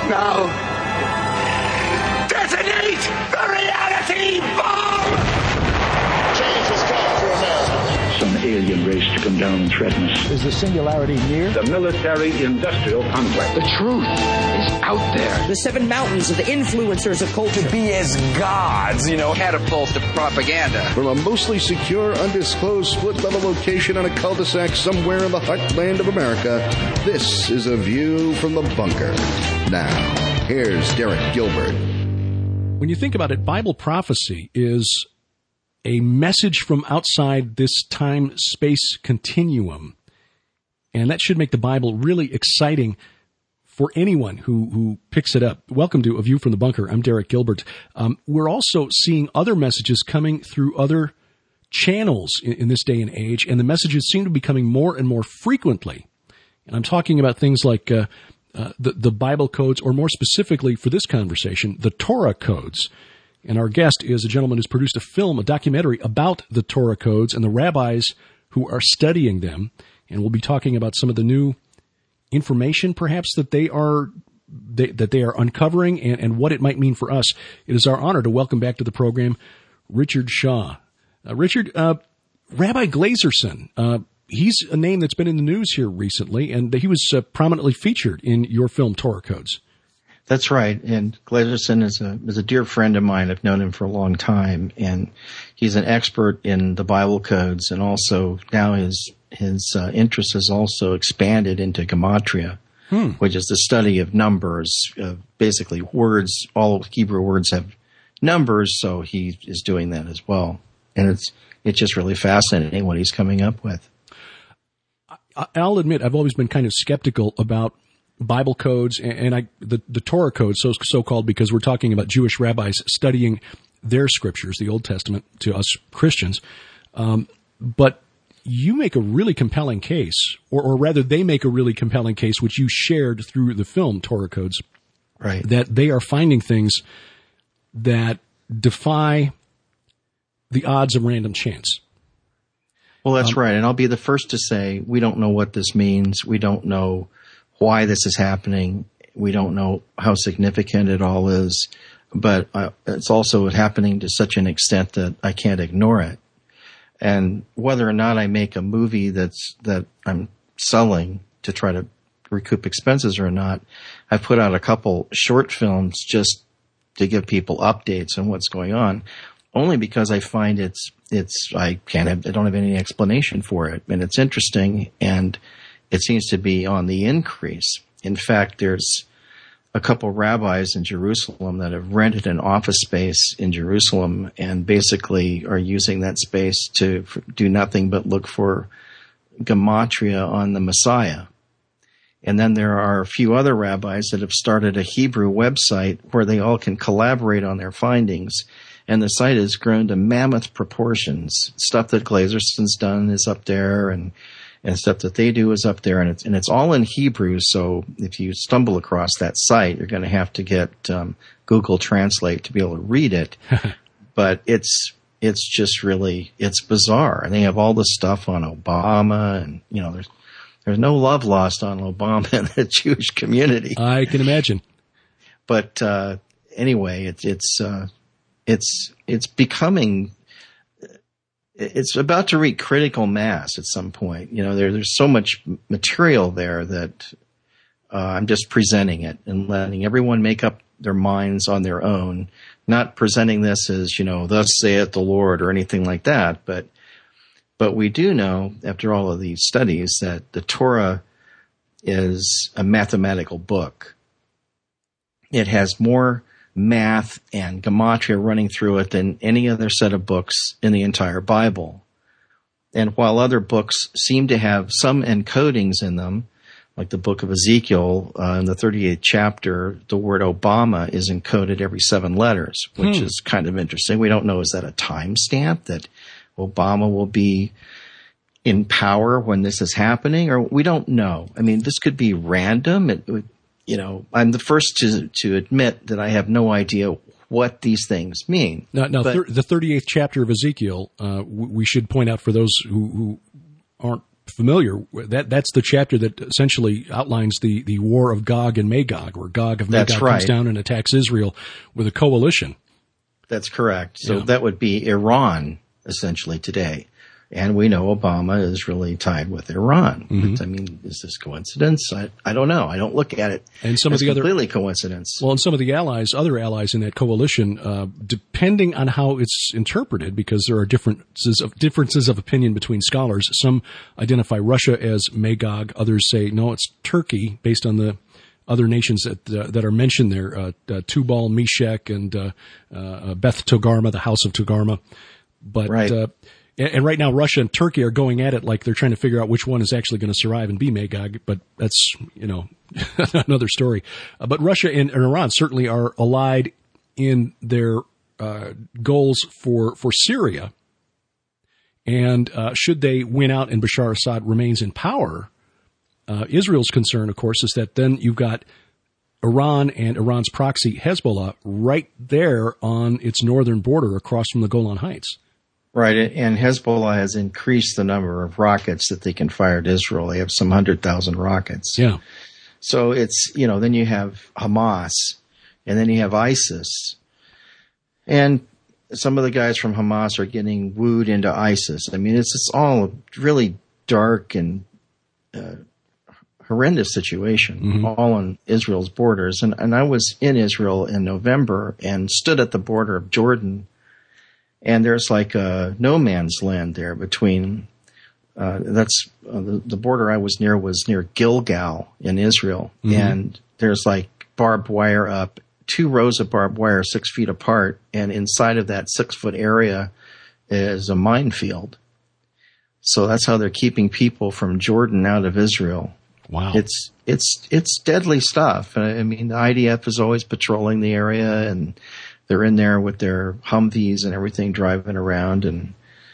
Now, detonate the reality bomb! Change has come to America. Some alien race to come down and threaten us. Is the singularity near? The military-industrial complex. The truth is out there. The seven mountains of the influencers of culture. To be as gods, catapults to propaganda. From a mostly secure, undisclosed split-level location on a cul-de-sac somewhere in the heartland of America, this is A View from the Bunker. Now, here's Derek Gilbert. When you think about it, Bible prophecy is a message from outside this time-space continuum. And that should make the Bible really exciting for anyone who picks it up. Welcome to A View from the Bunker. I'm Derek Gilbert. We're also seeing other messages coming through other channels in this day and age, and the messages seem to be coming more and more frequently. And I'm talking about things like the Bible codes, or more specifically for this conversation, the Torah codes. And our guest is a gentleman who's produced a documentary about the Torah codes and the rabbis who are studying them. And we'll be talking about some of the new information, perhaps, that they are uncovering and what it might mean for us. It is our honor to welcome back to the program Richard Shaw. Richard, Rabbi Glazerson, he's a name that's been in the news here recently, and he was prominently featured in your film Torah Codes. That's right, and Glazerson is a dear friend of mine. I've known him for a long time, and he's an expert in the Bible codes, and also now his interest has also expanded into gematria, which is the study of numbers. Basically, words, all Hebrew words have numbers, so he is doing that as well, and it's just really fascinating what he's coming up with. I'll admit, I've always been kind of skeptical about Bible codes and the Torah codes, so called, because we're talking about Jewish rabbis studying their scriptures, the Old Testament, to us Christians. But you make a really compelling case, or rather they make a really compelling case, which you shared through the film Torah Codes, right? That they are finding things that defy the odds of random chance. Well, that's right. And I'll be the first to say we don't know what this means. We don't know why this is happening. We don't know how significant it all is, but it's also happening to such an extent that I can't ignore it. And whether or not I make a movie that I'm selling to try to recoup expenses or not, I've put out a couple short films just to give people updates on what's going on, only because I find I don't have any explanation for it, and it's interesting, and it seems to be on the increase. In fact, there's a couple rabbis in Jerusalem that have rented an office space in Jerusalem and basically are using that space to do nothing but look for gematria on the Messiah. And then there are a few other rabbis that have started a Hebrew website where they all can collaborate on their findings. And the site has grown to mammoth proportions. Stuff that Glazerson's done is up there, and stuff that they do is up there, and it's all in Hebrew. So if you stumble across that site, you're going to have to get Google Translate to be able to read it. But it's just really, it's bizarre. And they have all this stuff on Obama, and there's no love lost on Obama in the Jewish community. I can imagine. But anyway, it's becoming. It's about to reach critical mass at some point. There's so much material there that I'm just presenting it and letting everyone make up their minds on their own, not presenting this as, thus saith the Lord or anything like that. But we do know, after all of these studies, that the Torah is a mathematical book. It has more math and gematria running through it than any other set of books in the entire Bible. And while other books seem to have some encodings in them, like the book of Ezekiel, in the 38th chapter, the word Obama is encoded every 7 letters, which is kind of interesting. We don't know, is that a timestamp that Obama will be in power when this is happening? Or we don't know. I mean, this could be random. I'm the first to admit that I have no idea what these things mean. Now, the 38th chapter of Ezekiel, we should point out for those who aren't familiar, that's the chapter that essentially outlines the war of Gog and Magog, where Gog of Magog comes down and attacks Israel with a coalition. That's correct. So that would be Iran, essentially, today. And we know Obama is really tied with Iran. Mm-hmm. But, I mean, is this coincidence? I don't know. I don't look at it and some as of the completely coincidence. Well, and some of the other allies in that coalition, depending on how it's interpreted, because there are differences of opinion between scholars. Some identify Russia as Magog. Others say, no, it's Turkey, based on the other nations that are mentioned there, Tubal, Meshech, and Beth Togarmah, the house of Togarmah. But right. And right now, Russia and Turkey are going at it like they're trying to figure out which one is actually going to survive and be Magog. But that's, another story. But Russia and Iran certainly are allied in their goals for Syria. And should they win out and Bashar Assad remains in power, Israel's concern, of course, is that then you've got Iran and Iran's proxy Hezbollah right there on its northern border across from the Golan Heights. Right, and Hezbollah has increased the number of rockets that they can fire at Israel. They have some 100,000 rockets. Yeah. So it's, then you have Hamas, and then you have ISIS. And some of the guys from Hamas are getting wooed into ISIS. I mean, it's all a really dark and horrendous situation, all on Israel's borders. And I was in Israel in November and stood at the border of Jordan. And there's like a no man's land there between, the border I was near Gilgal in Israel. Mm-hmm. And there's like barbed wire up, 2 rows of barbed wire 6 feet apart. And inside of that 6-foot area is a minefield. So that's how they're keeping people from Jordan out of Israel. Wow. It's deadly stuff. I mean, the IDF is always patrolling the area, and they're in there with their Humvees and everything driving around. And,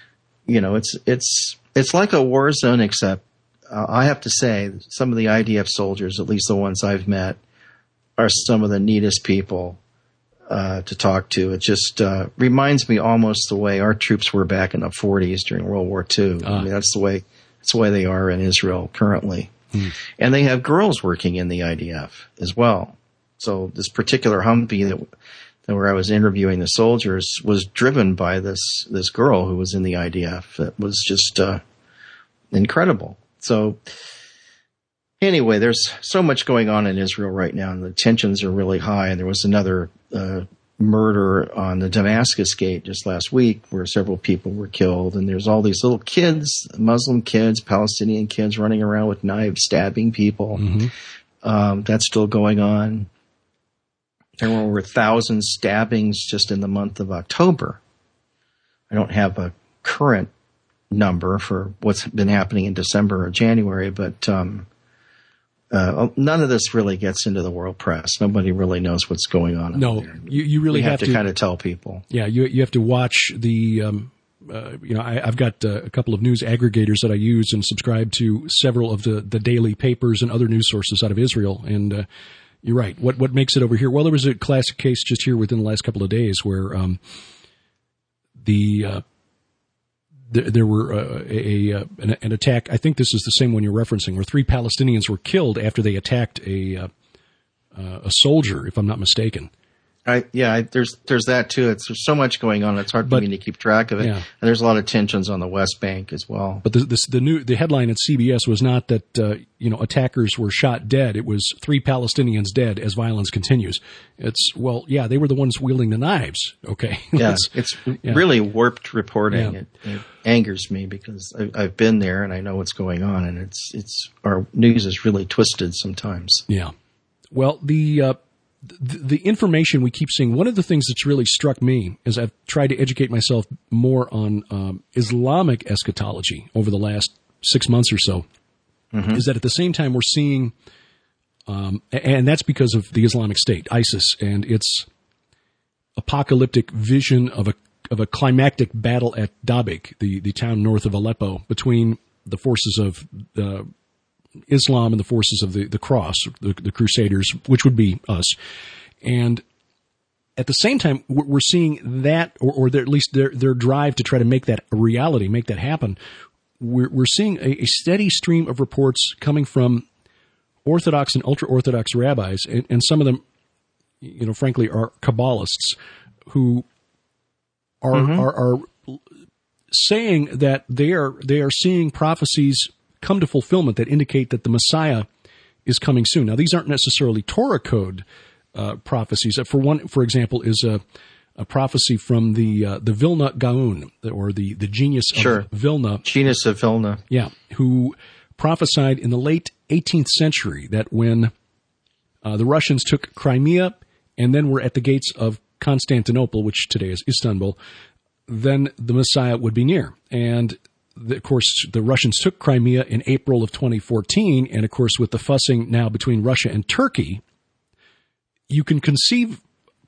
it's like a war zone, except I have to say some of the IDF soldiers, at least the ones I've met, are some of the neatest people to talk to. It just reminds me almost the way our troops were back in the 40s during World War II. I mean, that's the way they are in Israel currently. And they have girls working in the IDF as well. So this particular Humvee where I was interviewing the soldiers was driven by this girl who was in the IDF. It was just incredible. So anyway, there's so much going on in Israel right now, and the tensions are really high. And there was another murder on the Damascus Gate just last week where several people were killed. And there's all these little kids, Muslim kids, Palestinian kids running around with knives, stabbing people. Mm-hmm. That's still going on. There were over 1,000 stabbings just in the month of October. I don't have a current number for what's been happening in December or January, but none of this really gets into the world press. Nobody really knows what's going on. No, you really have to kind of tell people. Yeah, you have to watch the. I've got a couple of news aggregators that I use and subscribe to several of the daily papers and other news sources out of Israel. And you're right. What makes it over here? Well, there was a classic case just here within the last couple of days where there were an attack. I think this is the same one you're referencing, where 3 Palestinians were killed after they attacked a soldier, if I'm not mistaken. There's that too. There's so much going on. It's hard for me to keep track of it. Yeah. And there's a lot of tensions on the West Bank as well. But the headline at CBS was not that attackers were shot dead. It was 3 Palestinians dead as violence continues. They were the ones wielding the knives. Okay. It's really warped reporting. Yeah. It angers me because I've been there and I know what's going on, and it's our news is really twisted sometimes. Yeah. Well, the information we keep seeing, one of the things that's really struck me as I've tried to educate myself more on Islamic eschatology over the last 6 months or so, is that at the same time we're seeing, and that's because of the Islamic State, ISIS, and its apocalyptic vision of a climactic battle at Dabiq, the town north of Aleppo, between the forces of Islam and the forces of the cross, the Crusaders, which would be us. And at the same time, we're seeing that, or at least their drive to try to make that a reality, make that happen, we're seeing a steady stream of reports coming from Orthodox and ultra-Orthodox rabbis, and some of them, frankly, are Kabbalists who are saying that they are seeing prophecies come to fulfillment that indicate that the Messiah is coming soon. Now, these aren't necessarily Torah code prophecies. For example, is a prophecy from the Vilna Gaon, or the genius of Vilna. Genius of Vilna. Yeah, who prophesied in the late 18th century that when the Russians took Crimea and then were at the gates of Constantinople, which today is Istanbul, then the Messiah would be near. And of course, the Russians took Crimea in April of 2014, and of course, with the fussing now between Russia and Turkey, you can conceivably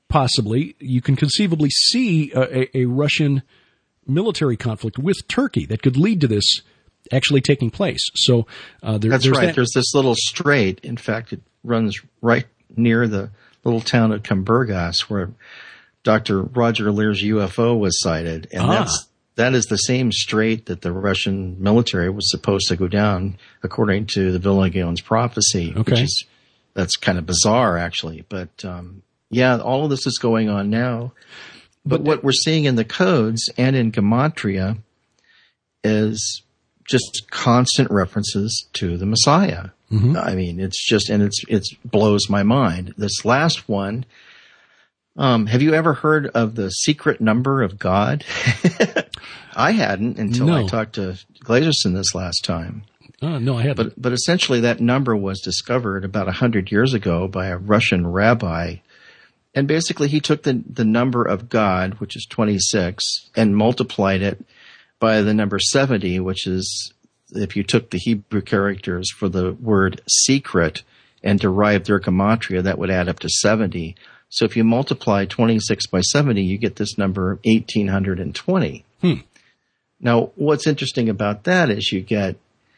see a Russian military conflict with Turkey that could lead to this actually taking place. So that's right. There's this little strait. In fact, it runs right near the little town of Kamburgas, where Dr. Roger Lear's UFO was sighted, and that is the same strait that the Russian military was supposed to go down, according to the Vilna Gaon's prophecy. Okay. That's kind of bizarre, actually. But all of this is going on now. But what we're seeing in the codes and in Gematria is just constant references to the Messiah. Mm-hmm. I mean, it blows my mind. This last one, have you ever heard of the secret number of God? I hadn't until I talked to Glazerson this last time. No, I haven't. But essentially that number was discovered about 100 years ago by a Russian rabbi. And basically he took the number of God, which is 26, and multiplied it by the number 70, which is, if you took the Hebrew characters for the word secret and derived their gematria, that would add up to 70. So if you multiply 26 by 70, you get this number 1820. Now, what's interesting about that is you get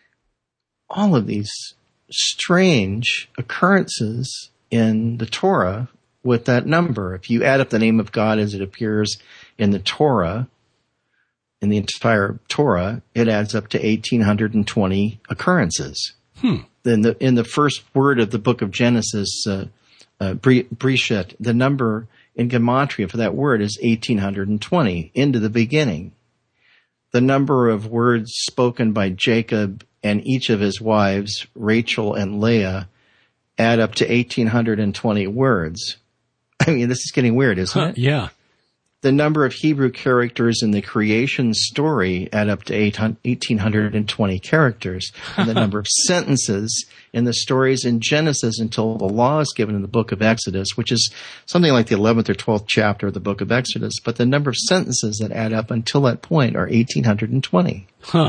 all of these strange occurrences in the Torah with that number. If you add up the name of God as it appears in the Torah, in the entire Torah, it adds up to 1820 occurrences. In the first word of the book of Genesis, Brishet, the number in Gematria for that word is 1820, into the beginning. The number of words spoken by Jacob and each of his wives, Rachel and Leah, add up to 1820 words. I mean, this is getting weird, isn't it? Yeah. The number of Hebrew characters in the creation story add up to 1820 characters. And the number of sentences in the stories in Genesis until the law is given in the book of Exodus, which is something like the 11th or 12th chapter of the book of Exodus. But the number of sentences that add up until that point are 1820.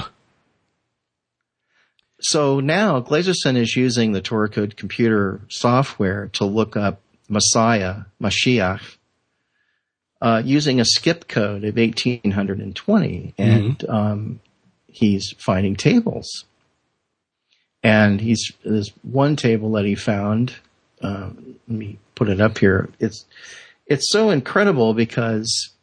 So now Glazerson is using the Torah Code computer software to look up Messiah, Mashiach, using a skip code of 1820, and he's finding tables. And there's one table that he found. Let me put it up here. It's so incredible because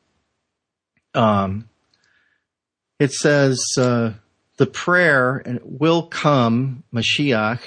it says the prayer will come, Mashiach,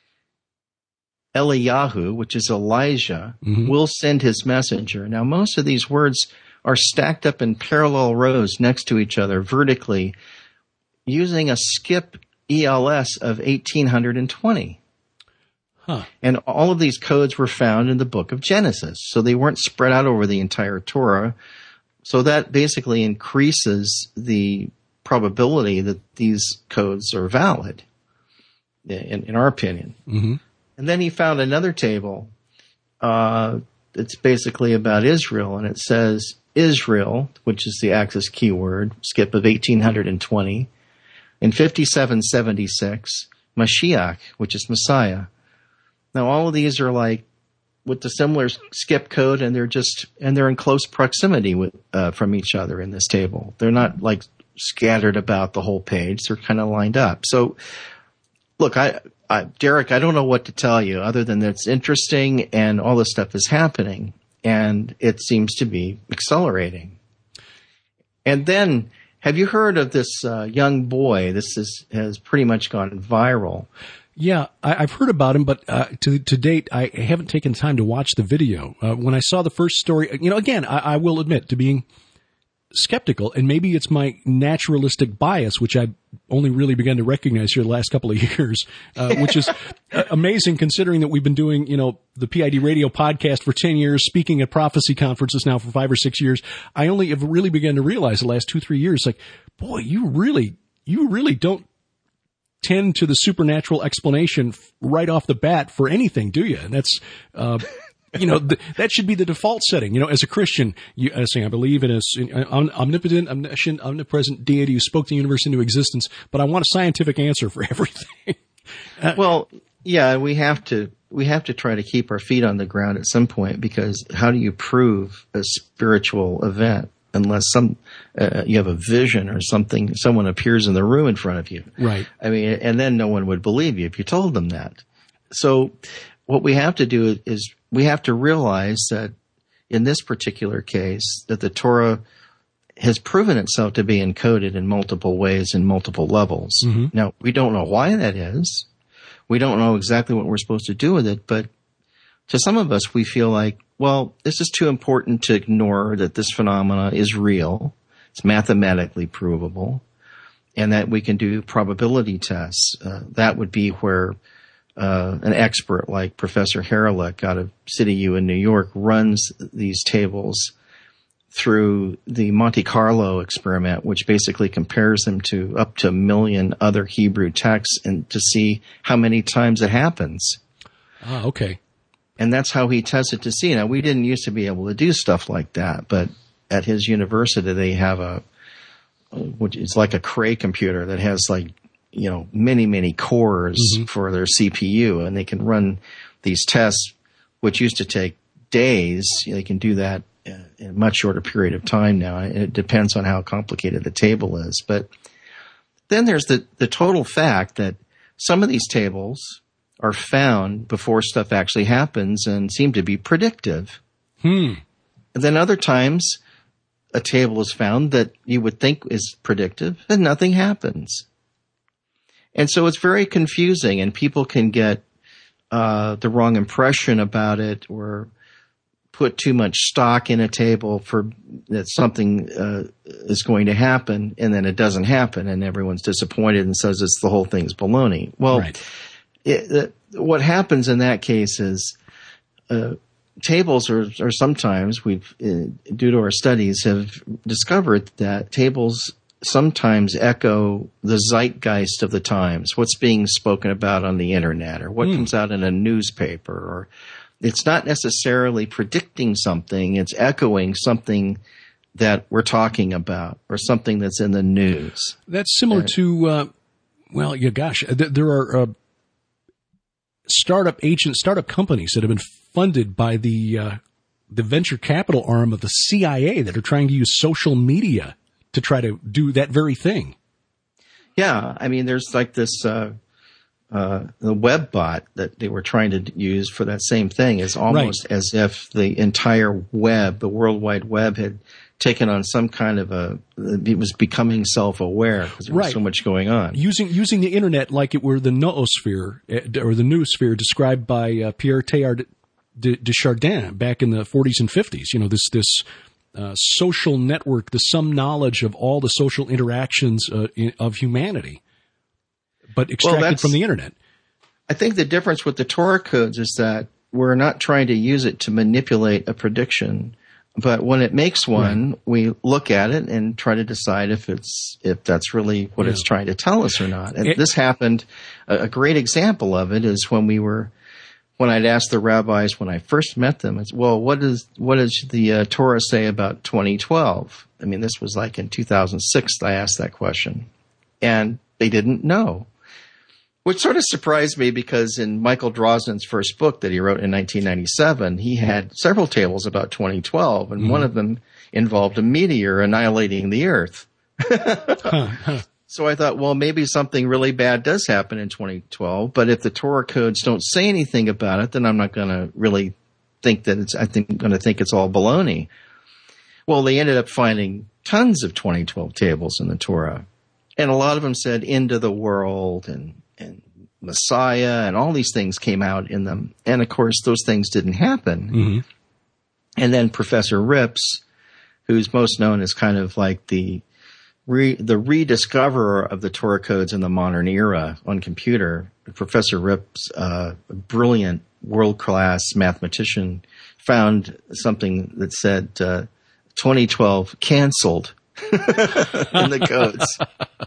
Eliyahu, which is Elijah, will send his messenger. Now, most of these words are stacked up in parallel rows next to each other vertically using a skip ELS of 1820. And all of these codes were found in the book of Genesis. So they weren't spread out over the entire Torah. So that basically increases the probability that these codes are valid, in our opinion. And then he found another table that's basically about Israel, and it says Israel, which is the Axis keyword, skip of 1820, in 5776, Mashiach, which is Messiah. Now, all of these are like with the similar skip code, and they're in close proximity from each other in this table. They're not like scattered about the whole page. They're kind of lined up. So, look, Derek, I don't know what to tell you other than that it's interesting and all this stuff is happening and it seems to be accelerating. And then Have you heard of this young boy? This has pretty much gone viral. Yeah, I've heard about him, but to date, I haven't taken time to watch the video. When I saw the first story, again, I will admit to being skeptical, and maybe it's my naturalistic bias, which I only really began to recognize here the last couple of years, which is amazing considering that we've been doing, the PID radio podcast for 10 years, speaking at prophecy conferences now for 5 or 6 years. I only have really begun to realize the last 2-3 years, like, boy, you really don't tend to the supernatural explanation right off the bat for anything, do you? And that's, that should be the default setting. As a Christian, I believe in an omnipotent, omniscient, omnipresent deity who spoke the universe into existence, but I want a scientific answer for everything. Well, yeah, we have to try to keep our feet on the ground at some point, because how do you prove a spiritual event unless you have a vision or something, someone appears in the room in front of you? Right. I mean, and then no one would believe you if you told them that. So what we have to do is we have to realize that in this particular case, that the Torah has proven itself to be encoded in multiple ways in multiple levels. Mm-hmm. Now, we don't know why that is. We don't know exactly what we're supposed to do with it, but to some of us, we feel like, well, this is too important to ignore that this phenomena is real. It's mathematically provable, and that we can do probability tests. That would be where an expert like Professor Haralick out of City U in New York runs these tables through the Monte Carlo experiment, which basically compares them to up to 1 million other Hebrew texts and to see how many times it happens. Ah, okay. And that's how he tested to see. Now, we didn't used to be able to do stuff like that, but at his university, they have which is like a Cray computer that has many, many cores mm-hmm. for their CPU, and they can run these tests, which used to take days. They can do that in a much shorter period of time now. And it depends on how complicated the table is. But then there's the total fact that some of these tables are found before stuff actually happens and seem to be predictive. And then other times a table is found that you would think is predictive and nothing happens. And so it's very confusing, and people can get the wrong impression about it, or put too much stock in a table for that something is going to happen, and then it doesn't happen, and everyone's disappointed and says the whole thing's baloney. Well, right. What happens in that case is tables are sometimes, we've due to our studies have discovered that tables sometimes echo the zeitgeist of the times, what's being spoken about on the internet, or what comes out in a newspaper. Or it's not necessarily predicting something, it's echoing something that we're talking about, or something that's in the news. That's similar to, there are startup companies that have been funded by the venture capital arm of the CIA that are trying to use social media to try to do that very thing. Yeah, I mean, there's like this the web bot that they were trying to use for that same thing. Is almost right. As if the entire web, the World Wide Web, had taken on some kind of it was becoming self-aware because there was so much going on. Using the internet like it were the noosphere, or the noosphere described by Pierre Teilhard de Chardin back in the 40s and 50s. This social network, the sum knowledge of all the social interactions of humanity, but extracted from the internet. I think the difference with the Torah codes is that we're not trying to use it to manipulate a prediction, but when it makes one, we look at it and try to decide if that's really what it's trying to tell us or not. And this happened. A great example of it is when I'd asked the rabbis when I first met them, it's, well, what does the Torah say about 2012? I mean, this was like in 2006 I asked that question, and they didn't know, which sort of surprised me because in Michael Drosnin's first book that he wrote in 1997, he had several tables about 2012, and one of them involved a meteor annihilating the Earth. So I thought, well, maybe something really bad does happen in 2012, but if the Torah codes don't say anything about it, then I'm not going to really think that I'm going to think it's all baloney. Well, they ended up finding tons of 2012 tables in the Torah. And a lot of them said end of the world and Messiah and all these things came out in them. And of course, those things didn't happen. Mm-hmm. And then Professor Rips, who's most known as kind of like the rediscoverer of the Torah codes in the modern era on computer, Professor Rips, a brilliant world-class mathematician, found something that said 2012 canceled in the codes.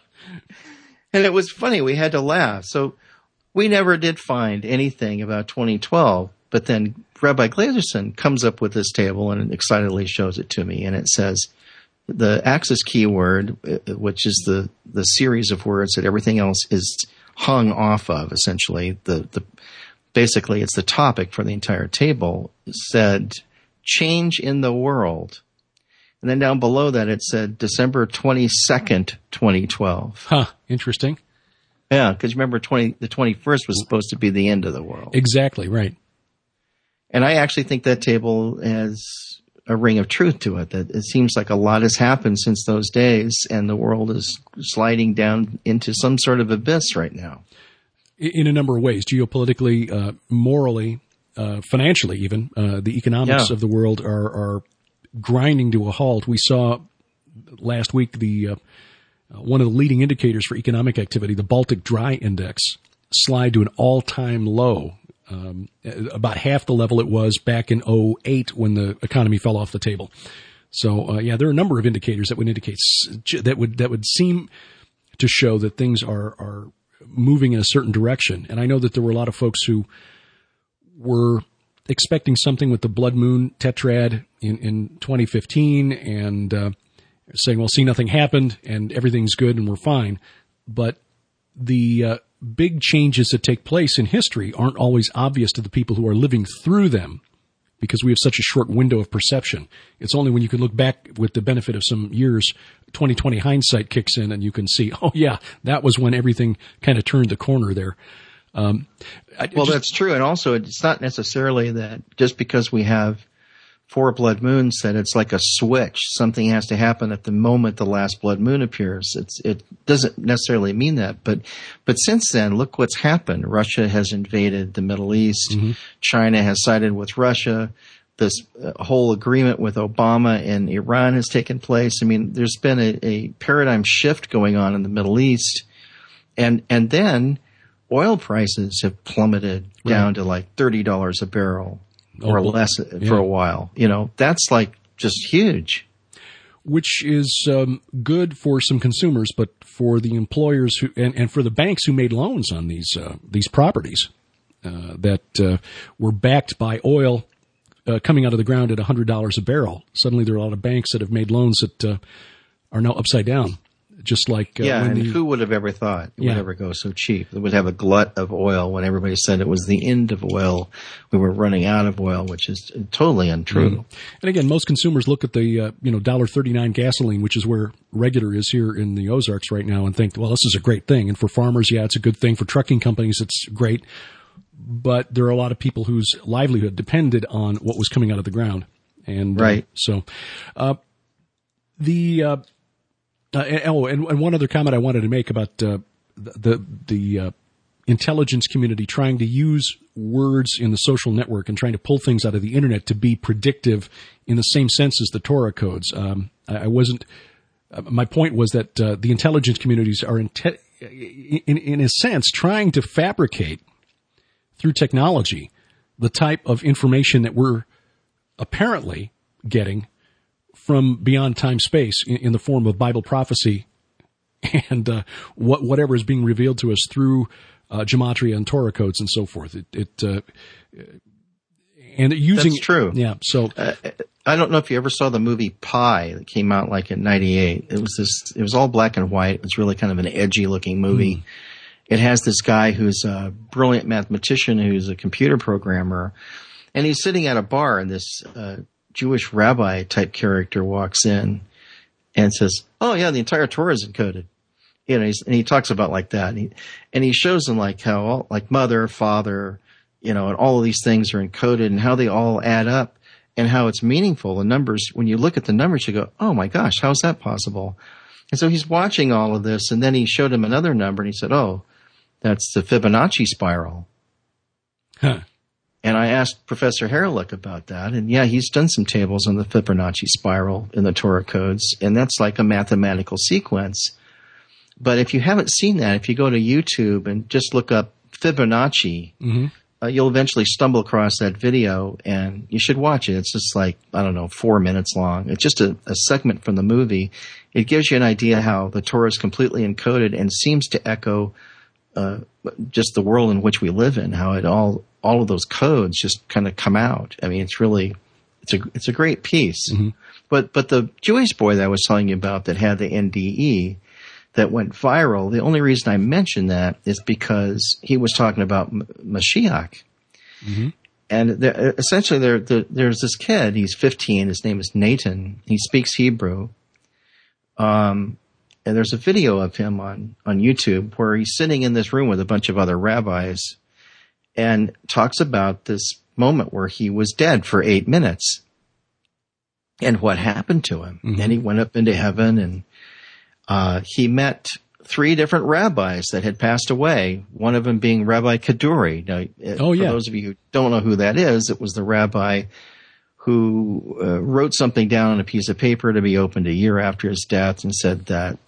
And it was funny. We had to laugh. So we never did find anything about 2012. But then Rabbi Glazerson comes up with this table and excitedly shows it to me. And it says the axis keyword, which is the series of words that everything else is hung off of, essentially. Basically, it's the topic for the entire table, said change in the world. And then down below that, it said December 22nd, 2012. Huh. Interesting. Yeah, because remember, the 21st was supposed to be the end of the world. Exactly, right. And I actually think that table has a ring of truth to it, that it seems like a lot has happened since those days, and the world is sliding down into some sort of abyss right now. In a number of ways, geopolitically, morally, financially even, the economics of the world are grinding to a halt. We saw last week one of the leading indicators for economic activity, the Baltic Dry Index, slide to an all-time low, about half the level it was back in 2008 when the economy fell off the table. So, there are a number of indicators that would indicate that would seem to show that things are moving in a certain direction. And I know that there were a lot of folks who were expecting something with the blood moon tetrad in 2015 and saying, well, see, nothing happened and everything's good and we're fine. But the big changes that take place in history aren't always obvious to the people who are living through them because we have such a short window of perception. It's only when you can look back with the benefit of some years, 20/20 hindsight kicks in and you can see, oh, yeah, that was when everything kind of turned the corner there. That's true. And also, it's not necessarily that just because we have 4 blood moons that it's like a switch. Something has to happen at the moment the last blood moon appears. It doesn't necessarily mean that. But since then, look what's happened. Russia has invaded the Middle East. Mm-hmm. China has sided with Russia. This whole agreement with Obama and Iran has taken place. I mean, there's been a paradigm shift going on in the Middle East. And then oil prices have plummeted down to like $30 a barrel or less for a while. You know, that's like just huge. Which is good for some consumers, but for the employers who and for the banks who made loans on these properties that were backed by oil coming out of the ground at $100 a barrel. Suddenly there are a lot of banks that have made loans that are now upside down. Just like who would have ever thought it would ever go so cheap? It would have a glut of oil when everybody said it was the end of oil. We were running out of oil, which is totally untrue. Mm. And again, most consumers look at the $1.39 gasoline, which is where regular is here in the Ozarks right now, and think, well, this is a great thing. And for farmers, it's a good thing. For trucking companies, it's great. But there are a lot of people whose livelihood depended on what was coming out of the ground, and And one other comment I wanted to make about the intelligence community trying to use words in the social network and trying to pull things out of the internet to be predictive in the same sense as the Torah codes. My point was that the intelligence communities are in a sense trying to fabricate through technology the type of information that we're apparently getting from beyond time space in the form of Bible prophecy and whatever is being revealed to us through gematria and Torah codes and so forth. That's true. Yeah. So I don't know if you ever saw the movie Pi that came out like in '98. It was all black and white. It was really kind of an edgy looking movie. Mm. It has this guy who's a brilliant mathematician who's a computer programmer, and he's sitting at a bar, and this Jewish rabbi type character walks in and says, "Oh yeah, the entire Torah is encoded." You know, and he talks about like that, and he shows them like how like mother, father, you know, and all of these things are encoded and how they all add up. and how it's meaningful. The numbers, when you look at the numbers, you go, oh my gosh, how is that possible? And so he's watching all of this, and then he showed him another number, and he said, oh, that's the Fibonacci spiral. Huh. And I asked Professor Haralick about that, and yeah, he's done some tables on the Fibonacci spiral in the Torah codes, and that's like a mathematical sequence. But if you haven't seen that, if you go to YouTube and just look up Fibonacci, you'll eventually stumble across that video, and you should watch it. It's just like, 4 minutes long. It's just a segment from the movie. It gives you an idea how the Torah is completely encoded and seems to echo just the world in which we live in, how it all of those codes just kind of come out. I mean, it's a great piece. But the Jewish boy that I was telling you about that had the NDE that went viral, the only reason I mentioned that is because he was talking about Mashiach. And essentially there's this kid, he's 15, his name is Nathan. He speaks Hebrew. And there's a video of him on YouTube where he's sitting in this room with a bunch of other rabbis and talks about this moment where he was dead for 8 minutes and what happened to him. And he went up into heaven, and he met 3 different rabbis that had passed away, one of them being Rabbi Kaduri. Now, for those of you who don't know who that is, it was the rabbi who wrote something down on a piece of paper to be opened a year after his death and said that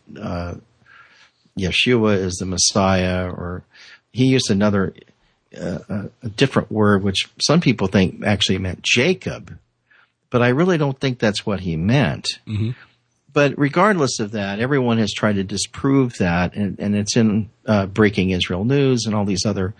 Yeshua is the Messiah, or he used another a different word, which some people think actually meant Jacob, but I really don't think that's what he meant. But regardless of that, everyone has tried to disprove that, and it's in Breaking Israel News and all these other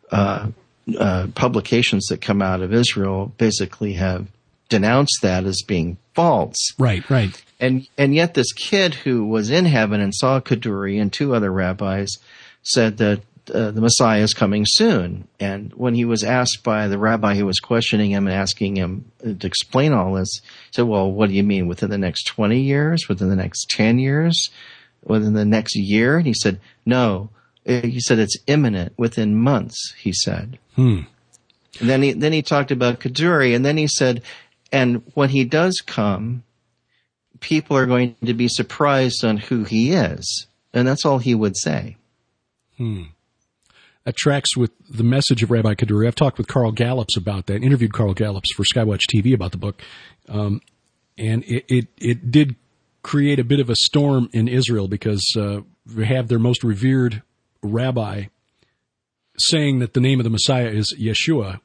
publications that come out of Israel basically have denounced that as being false. Right. And yet this kid who was in heaven and saw Kaduri and 2 other rabbis said that the Messiah is coming soon. And when he was asked by the rabbi who was questioning him and asking him to explain all this, he said, well, what do you mean? Within the next 20 years? Within the next 10 years? Within the next year? And he said, no. He said, it's imminent, within months, he said. And then he talked about Kaduri, and then he said, and when he does come, people are going to be surprised on who he is. And that's all he would say. That tracks with the message of Rabbi Kaduri. I've talked with Carl Gallups about that, interviewed Carl Gallups for Skywatch TV about the book. And it did create a bit of a storm in Israel because they have their most revered rabbi saying that the name of the Messiah is Yeshua.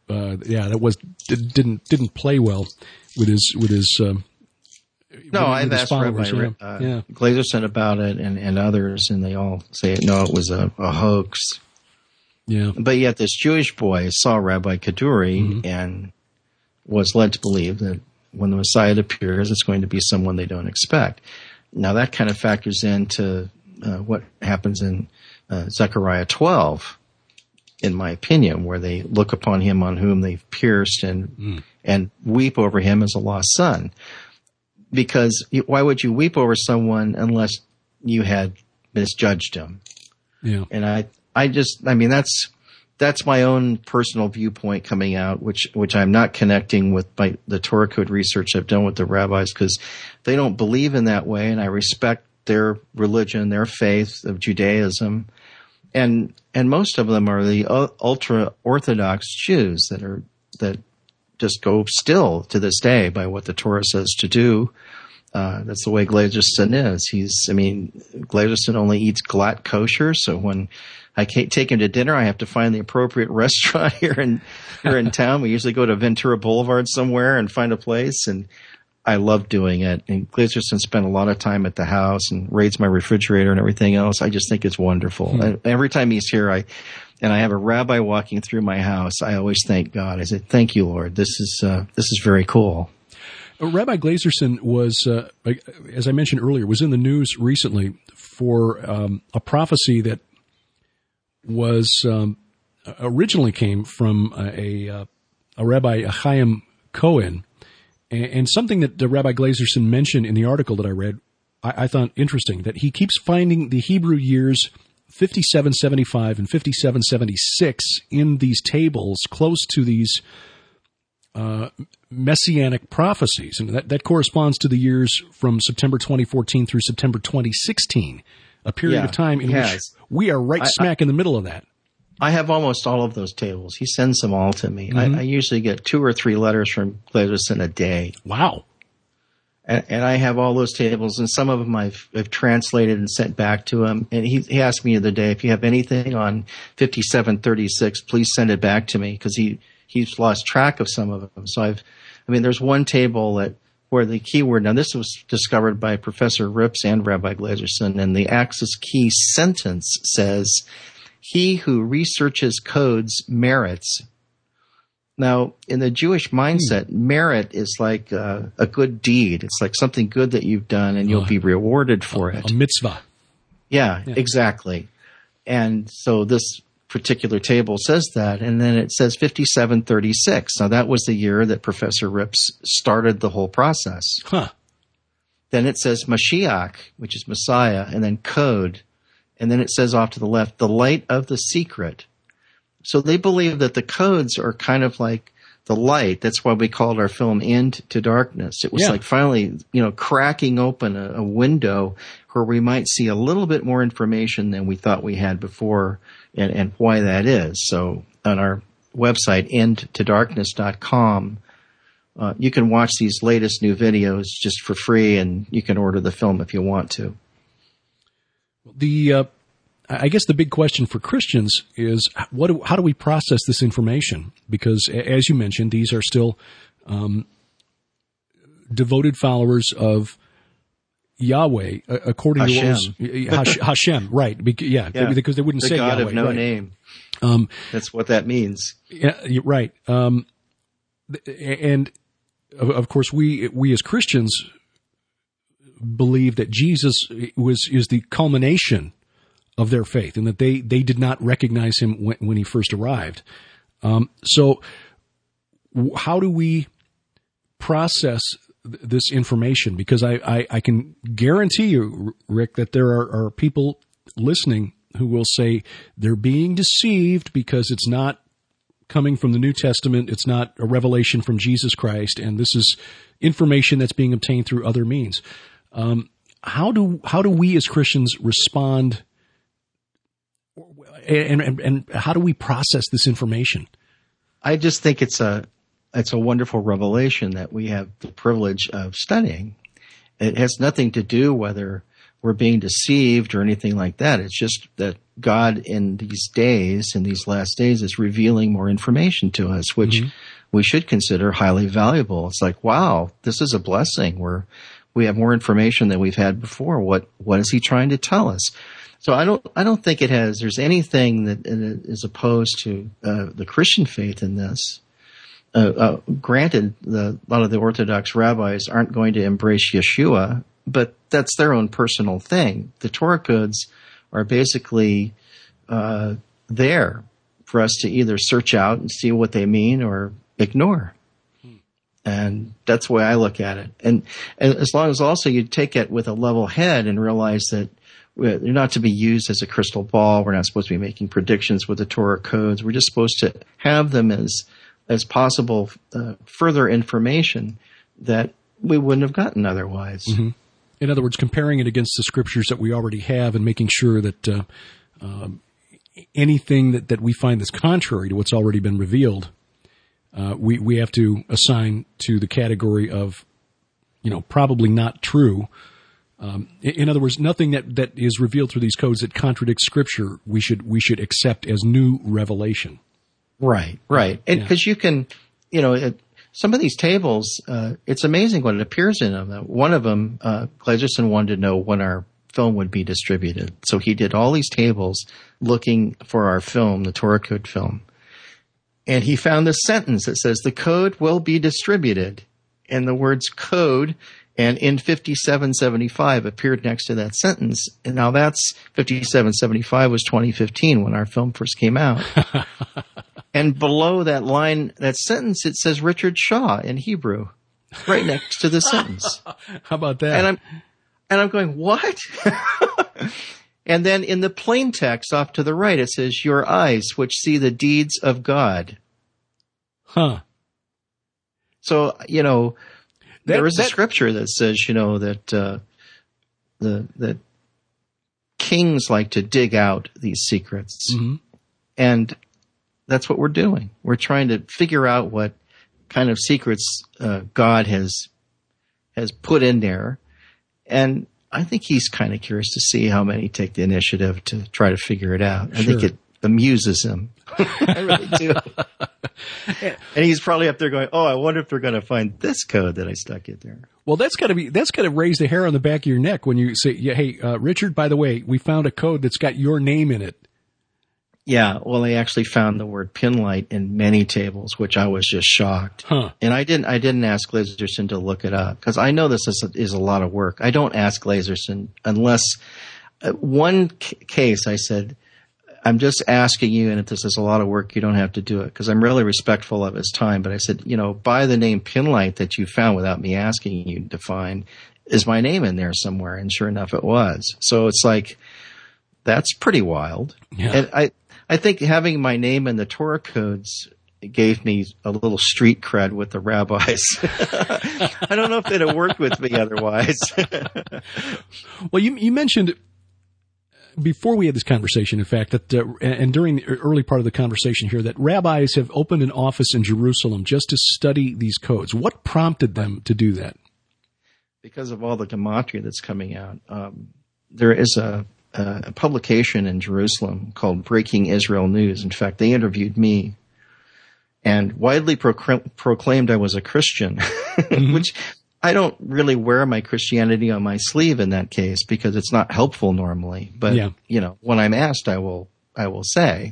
Didn't play well with his No, I've asked Rabbi Glazerson about it and others, and they all say, no, it was a hoax. Yeah. But yet this Jewish boy saw Rabbi Kaduri and was led to believe that when the Messiah appears, it's going to be someone they don't expect. Now that kind of factors into what happens in Zechariah 12, in my opinion, where they look upon him on whom they've pierced and weep over him as a lost son. Because why would you weep over someone unless you had misjudged him? Yeah. And I mean, that's my own personal viewpoint coming out, which I'm not connecting with the Torah code research I've done with the rabbis, because they don't believe in that way, and I respect their religion, their faith of Judaism, and most of them are the ultra Orthodox Jews that just go still to this day by what the Torah says to do. That's the way Glazerson is. Glazerson only eats glatt kosher, so when I can't take him to dinner, I have to find the appropriate restaurant here in town. We usually go to Ventura Boulevard somewhere and find a place, and I love doing it. And Glazerson spent a lot of time at the house and raids my refrigerator and everything else. I just think it's wonderful. And every time he's here, I have a rabbi walking through my house, I always thank God. I said, thank you, Lord. This is very cool. Rabbi Glazerson was, as I mentioned earlier, was in the news recently for a prophecy that was originally came from a Rabbi Chaim Cohen, and something that Rabbi Glazerson mentioned in the article that I read, I thought interesting, that he keeps finding the Hebrew years 5775 and 5776 in these tables close to these messianic prophecies, and that corresponds to the years from September 2014 through September 2016, a period of time in which we are right smack in the middle of that. I have almost all of those tables. He sends them all to me. I usually get 2 or 3 letters from Glazerson a day. Wow. And I have all those tables, and some of them I've translated and sent back to him. And he asked me the other day, if you have anything on 5736, please send it back to me, because he's lost track of some of them. So there's one table where the keyword, now this was discovered by Professor Rips and Rabbi Glazerson, and the Axis key sentence says, "He who researches codes merits." Now, in the Jewish mindset, merit is like a good deed. It's like something good that you've done, and you'll be rewarded for it. A mitzvah. Yeah, exactly. And so this particular table says that, and then it says 5736. Now, that was the year that Professor Rips started the whole process. Huh. Then it says Mashiach, which is Messiah, and then code. And then it says off to the left, the light of the secret. So they believe that the codes are kind of like the light. That's why we called our film End to Darkness. It was like finally, cracking open a window where we might see a little bit more information than we thought we had before, and why that is. So on our website, endtodarkness.com, you can watch these latest new videos just for free, and you can order the film if you want to. I guess the big question for Christians is how do we process this information? Because, as you mentioned, these are still devoted followers of Yahweh, according Hashem. to Hashem, right? Because they wouldn't say God Yahweh, of no right? name. That's what that means. Yeah, right. And of course, we as Christians believe that Jesus is the culmination of their faith, and that they did not recognize him when he first arrived. So how do we process this information? Because I can guarantee you, Rick, that there are people listening who will say they're being deceived because it's not coming from the New Testament. It's not a revelation from Jesus Christ, and this is information that's being obtained through other means. How do we as Christians respond? And how do we process this information? I just think it's a wonderful revelation that we have the privilege of studying. It has nothing to do whether we're being deceived or anything like that. It's just that God in these days, in these last days, is revealing more information to us, which we should consider highly valuable. It's like, wow, this is a blessing. We have more information than we've had before. What is he trying to tell us? So I don't think there's anything that is opposed to the Christian faith in this. Granted, a lot of the Orthodox rabbis aren't going to embrace Yeshua, but that's their own personal thing. The Torah codes are basically there for us to either search out and see what they mean or ignore. And that's the way I look at it. And as long as also you take it with a level head and realize that they're not to be used as a crystal ball. We're not supposed to be making predictions with the Torah codes. We're just supposed to have them as possible further information that we wouldn't have gotten otherwise. Mm-hmm. In other words, comparing it against the scriptures that we already have and making sure that anything that we find that's contrary to what's already been revealed, we have to assign to the category of, probably not true. In other words, nothing that is revealed through these codes that contradicts Scripture, we should accept as new revelation. Right. And because you can, some of these tables, it's amazing what it appears in them. One of them, Glazerson wanted to know when our film would be distributed. So he did all these tables looking for our film, the Torah code film. And he found this sentence that says, the code will be distributed. And the words code and in 5775 appeared next to that sentence. And now that's 5775 was 2015 when our film first came out. And below that line, that sentence, it says Richard Shaw in Hebrew, right next to the sentence. How about that? And I'm going, what? And then in the plain text off to the right, it says, your eyes which see the deeds of God. Huh. So, there is a scripture that says, that that kings like to dig out these secrets. Mm-hmm. And that's what we're doing. We're trying to figure out what kind of secrets God has put in there. And I think he's kind of curious to see how many take the initiative to try to figure it out. I think it amuses him. I really do. And he's probably up there going, "Oh, I wonder if they're going to find this code that I stuck in there." Well, that's got to raise the hair on the back of your neck when you say, "Yeah, hey, Richard, by the way, we found a code that's got your name in it." Yeah, well, they actually found the word Pinlight in many tables, which I was just shocked. Huh. And I didn't ask Glazerson to look it up because I know this is a lot of work. I don't ask Glazerson unless one case I said, "I'm just asking you, and if this is a lot of work, you don't have to do it," because I'm really respectful of his time. But I said, by the name Pinlight that you found without me asking you to find, is my name in there somewhere? And sure enough, it was. So it's like, that's pretty wild. Yeah. And I think having my name in the Torah codes gave me a little street cred with the rabbis. I don't know if they'd have worked with me otherwise. Well, you mentioned before we had this conversation, in fact, that and during the early part of the conversation here, that rabbis have opened an office in Jerusalem just to study these codes. What prompted them to do that? Because of all the gematria that's coming out. There is a publication in Jerusalem called Breaking Israel News. In fact, they interviewed me and widely proclaimed I was a Christian, mm-hmm. which I don't really wear my Christianity on my sleeve in that case because it's not helpful normally. But, when I'm asked, I will say.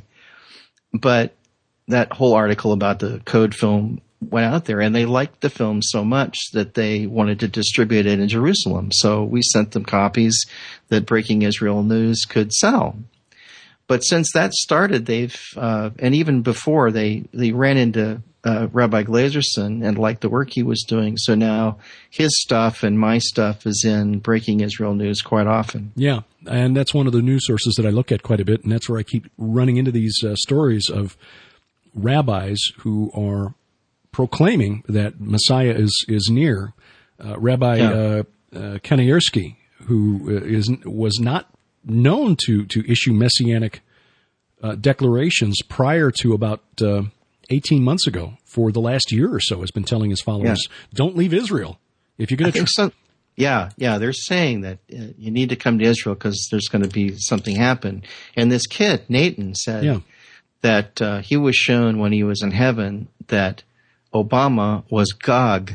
But that whole article about the code film went out there, and they liked the film so much that they wanted to distribute it in Jerusalem. So we sent them copies that Breaking Israel News could sell. But since that started, they've and even before they ran into Rabbi Glazerson and liked the work he was doing. So now his stuff and my stuff is in Breaking Israel News quite often. Yeah, and that's one of the news sources that I look at quite a bit, and that's where I keep running into these stories of rabbis who are proclaiming that Messiah is near. Rabbi Kanievsky, who was not known to issue messianic declarations prior to about 18 months ago, for the last year or so, has been telling his followers, don't leave Israel. If you're going to so. Yeah, they're saying that you need to come to Israel because there's going to be something happen. And this kid, Nathan, said that he was shown when he was in heaven that Obama was Gog.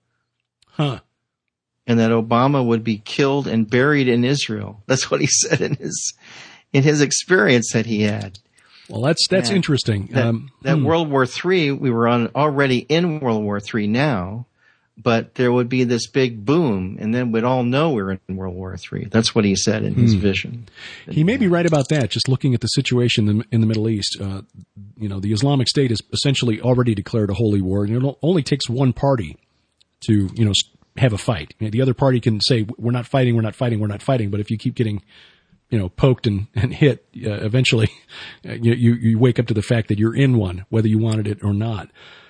Huh. And that Obama would be killed and buried in Israel. That's what he said in his experience that he had. Well, that's interesting. That World War III, we were already in World War III now, but there would be this big boom, and then we'd all know we were in World War III. That's what he said in his vision. He may be right about that, just looking at the situation in the Middle East. The Islamic State has essentially already declared a holy war, and it only takes one party to, have a fight. The other party can say, we're not fighting, but if you keep getting poked and hit, eventually you wake up to the fact that you're in one, whether you wanted it or not.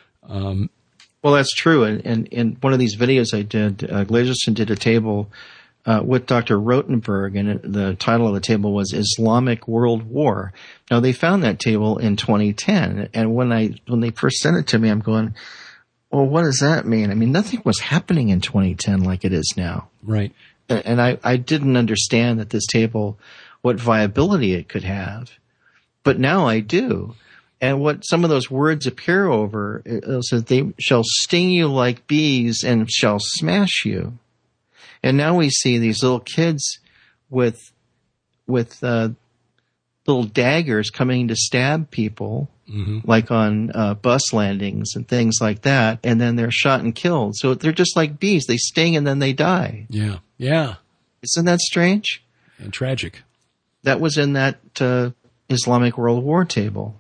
Well, that's true. And in one of these videos I did, Glazerson did a table with Dr. Rotenberg, and the title of the table was Islamic World War. Now, they found that table in 2010, and when they first sent it to me, I'm going, well, what does that mean? I mean, nothing was happening in 2010 like it is now. Right. And I didn't understand that this table, what viability it could have. But now I do. And what some of those words appear over, it says, they shall sting you like bees and shall smash you. And now we see these little kids with little daggers coming to stab people, like on bus landings and things like that. And then they're shot and killed. So they're just like bees. They sting and then they die. Yeah. Yeah. Isn't that strange? And tragic. That was in that Islamic World War table.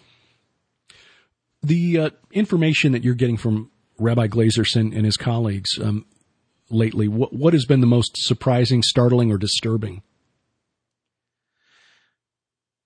The information that you're getting from Rabbi Glazerson and his colleagues lately, what has been the most surprising, startling, or disturbing?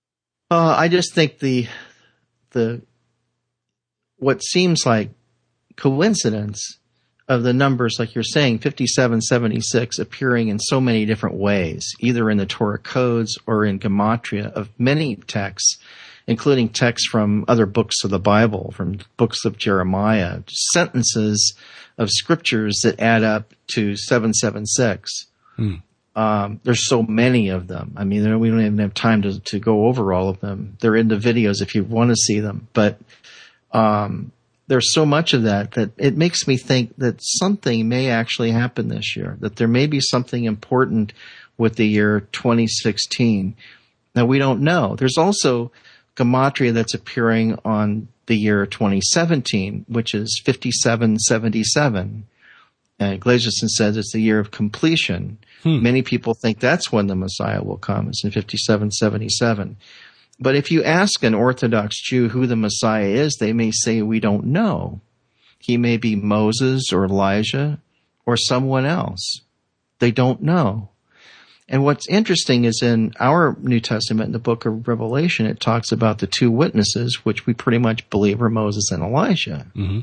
I just think the what seems like coincidence of the numbers, like you're saying, 5776 appearing in so many different ways, either in the Torah codes or in gematria of many texts, including texts from other books of the Bible, from books of Jeremiah, sentences of scriptures that add up to 776. There's so many of them. I mean, we don't even have time to go over all of them. They're in the videos if you want to see them. But there's so much of that it makes me think that something may actually happen this year, that there may be something important with the year 2016 that we don't know. There's also gematria that's appearing on the year 2017, which is 5777. Iglesiason says it's the year of completion. Many people think that's when the Messiah will come. It's in 5777. But if you ask an Orthodox Jew who the Messiah is, they may say, we don't know. He may be Moses or Elijah or someone else. They don't know. And what's interesting is in our New Testament, in the book of Revelation, it talks about the two witnesses, which we pretty much believe are Moses and Elijah. Mm-hmm.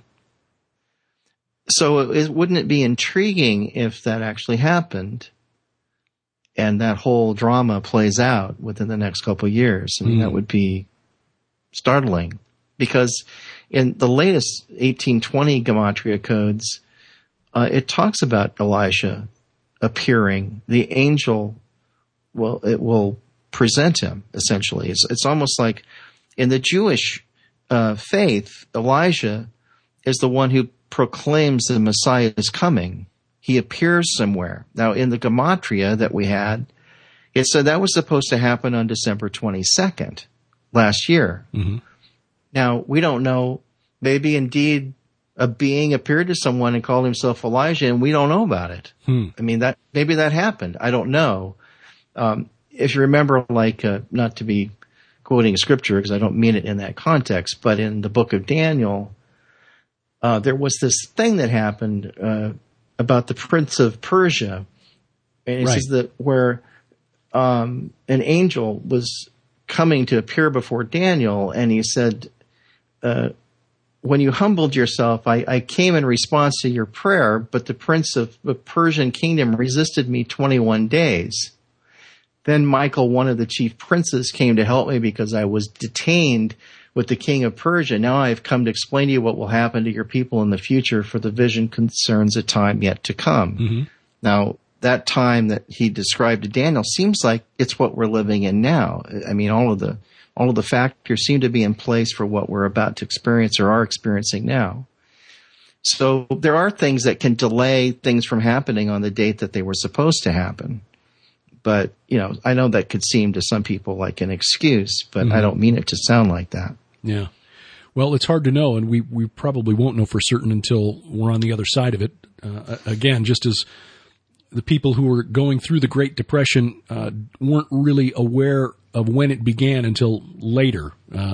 So wouldn't it be intriguing if that actually happened and that whole drama plays out within the next couple of years? I mean, that would be startling, because in the latest 1820 gematria codes, it talks about Elisha appearing. The angel will present him, essentially. It's almost like in the Jewish faith, Elijah is the one who proclaims the Messiah is coming. He appears somewhere. Now, in the gematria that we had, it said that was supposed to happen on December 22nd last year. Mm-hmm. Now, we don't know. Maybe indeed a being appeared to someone and called himself Elijah, and we don't know about it. I mean, maybe that happened. I don't know. If you remember, not to be quoting scripture because I don't mean it in that context, but in the book of Daniel, there was this thing that happened about the prince of Persia, and it says that where an angel was coming to appear before Daniel, and he said, when you humbled yourself, I came in response to your prayer, but the prince of the Persian kingdom resisted me 21 days. Then Michael, one of the chief princes, came to help me because I was detained with the king of Persia. Now I have come to explain to you what will happen to your people in the future, for the vision concerns a time yet to come. Mm-hmm. Now, that time that he described to Daniel seems like it's what we're living in now. I mean, all of the factors seem to be in place for what we're about to experience or are experiencing now. So there are things that can delay things from happening on the date that they were supposed to happen. But, I know that could seem to some people like an excuse, but I don't mean it to sound like that. Yeah. Well, it's hard to know, and we probably won't know for certain until we're on the other side of it. Again, just as the people who were going through the Great Depression weren't really aware of when it began until later.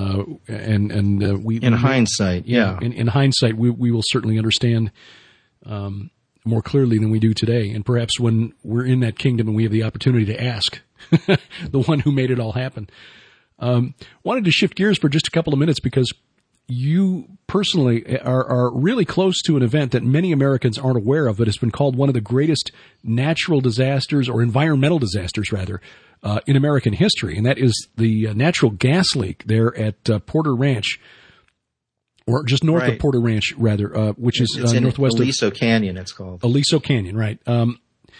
In hindsight, yeah. In hindsight, we will certainly understand more clearly than we do today. And perhaps when we're in that kingdom and we have the opportunity to ask the one who made it all happen. Wanted to shift gears for just a couple of minutes because you personally are really close to an event that many Americans aren't aware of, but has been called one of the greatest natural disasters, or environmental disasters rather, in American history. And that is the natural gas leak there at Porter Ranch, or just north of Porter Ranch, rather, which is northwest of Aliso Canyon. It's called Aliso Canyon, right? And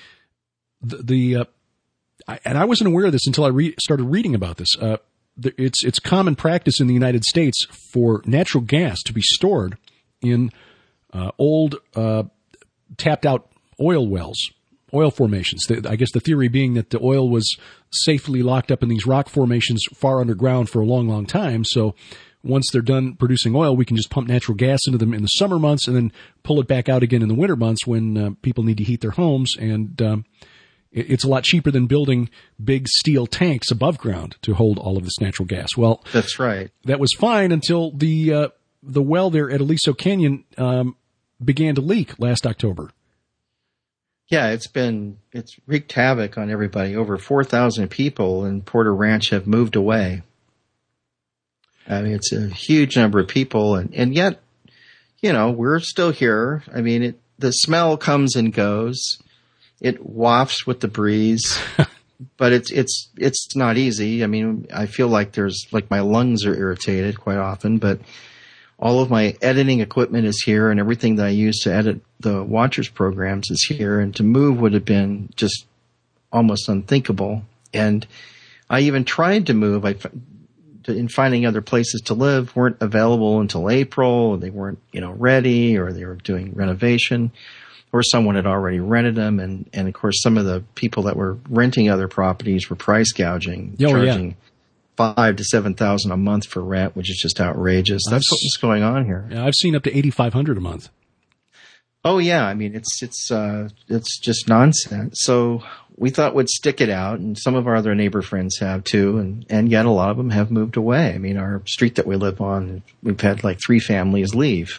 I wasn't aware of this until I started reading about this. It's common practice in the United States for natural gas to be stored in old tapped out oil wells, oil formations. I guess the theory being that the oil was safely locked up in these rock formations far underground for a long, long time. So once they're done producing oil, we can just pump natural gas into them in the summer months and then pull it back out again in the winter months when people need to heat their homes. And it's a lot cheaper than building big steel tanks above ground to hold all of this natural gas. Well, that's right. That was fine until the well there at Aliso Canyon began to leak last October. Yeah, it's wreaked havoc on everybody. Over 4,000 people in Porter Ranch have moved away. I mean, it's a huge number of people, and yet, we're still here. I mean, the smell comes and goes. It wafts with the breeze, but it's not easy. I mean, I feel like my lungs are irritated quite often, but all of my editing equipment is here, and everything that I use to edit the Watchers programs is here, and to move would have been just almost unthinkable. And I even tried to move. In finding other places to live, weren't available until April. They weren't, ready, or they were doing renovation, or someone had already rented them. And of course, some of the people that were renting other properties were price gouging, charging $5,000 to $7,000 a month for rent, which is just outrageous. That's what's going on here. Yeah, I've seen up to $8,500 a month. Oh yeah, I mean it's just nonsense. So we thought we'd stick it out, and some of our other neighbor friends have too, and yet a lot of them have moved away. I mean, our street that we live on, we've had like 3 families leave.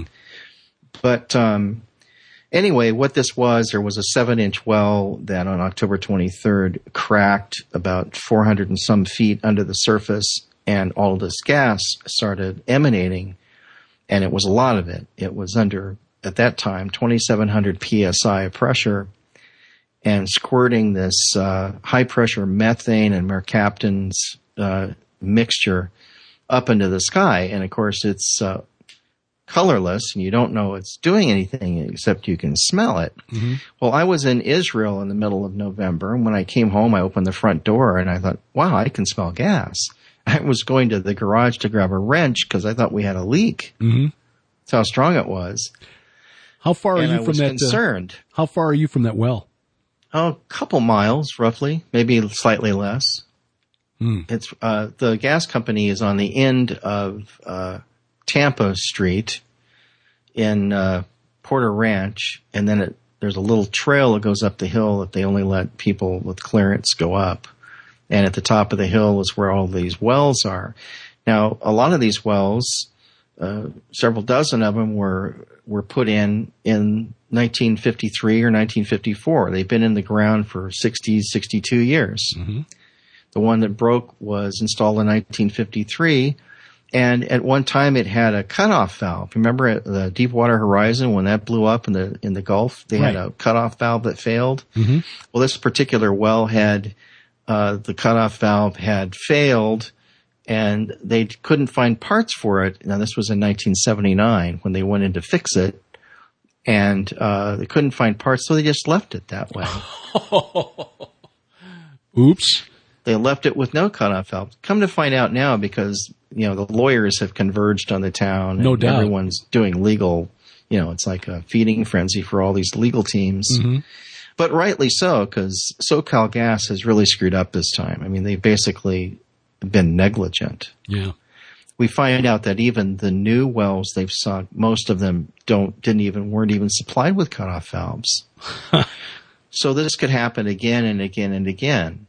But anyway, what this was, there was a 7-inch well that on October 23rd cracked about 400 and some feet under the surface, and all of this gas started emanating, and it was a lot of it. It was under, at that time, 2,700 psi of pressure, and squirting this high-pressure methane and mercaptans mixture up into the sky. And, of course, it's colorless, and you don't know it's doing anything except you can smell it. Mm-hmm. Well, I was in Israel in the middle of November, and when I came home, I opened the front door, and I thought, wow, I can smell gas. I was going to the garage to grab a wrench because I thought we had a leak. Mm-hmm. That's how strong it was. How far are you from that? Concerned. How far are you from that well? Oh, a couple miles, roughly, maybe slightly less. It's the gas company is on the end of Tampa Street in Porter Ranch, and then there's a little trail that goes up the hill that they only let people with clearance go up. And at the top of the hill is where all these wells are. Now, a lot of these wells, several dozen of them were put in 1953 or 1954. They've been in the ground for 62 years. Mm-hmm. The one that broke was installed in 1953, and at one time it had a cutoff valve. Remember at the Deepwater Horizon when that blew up in the Gulf? They had a cutoff valve that failed. Mm-hmm. Well, this particular well had the cutoff valve had failed, and they couldn't find parts for it. Now, this was in 1979 when they went in to fix it, and they couldn't find parts, so they just left it that way. Oops. They left it with no cutoff valve. Come to find out now, because the lawyers have converged on the town. No doubt. Everyone's doing legal. It's like a feeding frenzy for all these legal teams. Mm-hmm. But rightly so, because SoCal Gas has really screwed up this time. I mean, they've basically been negligent. Yeah. We find out that even the new wells they've sunk, most of them weren't even supplied with cutoff valves. So this could happen again and again and again.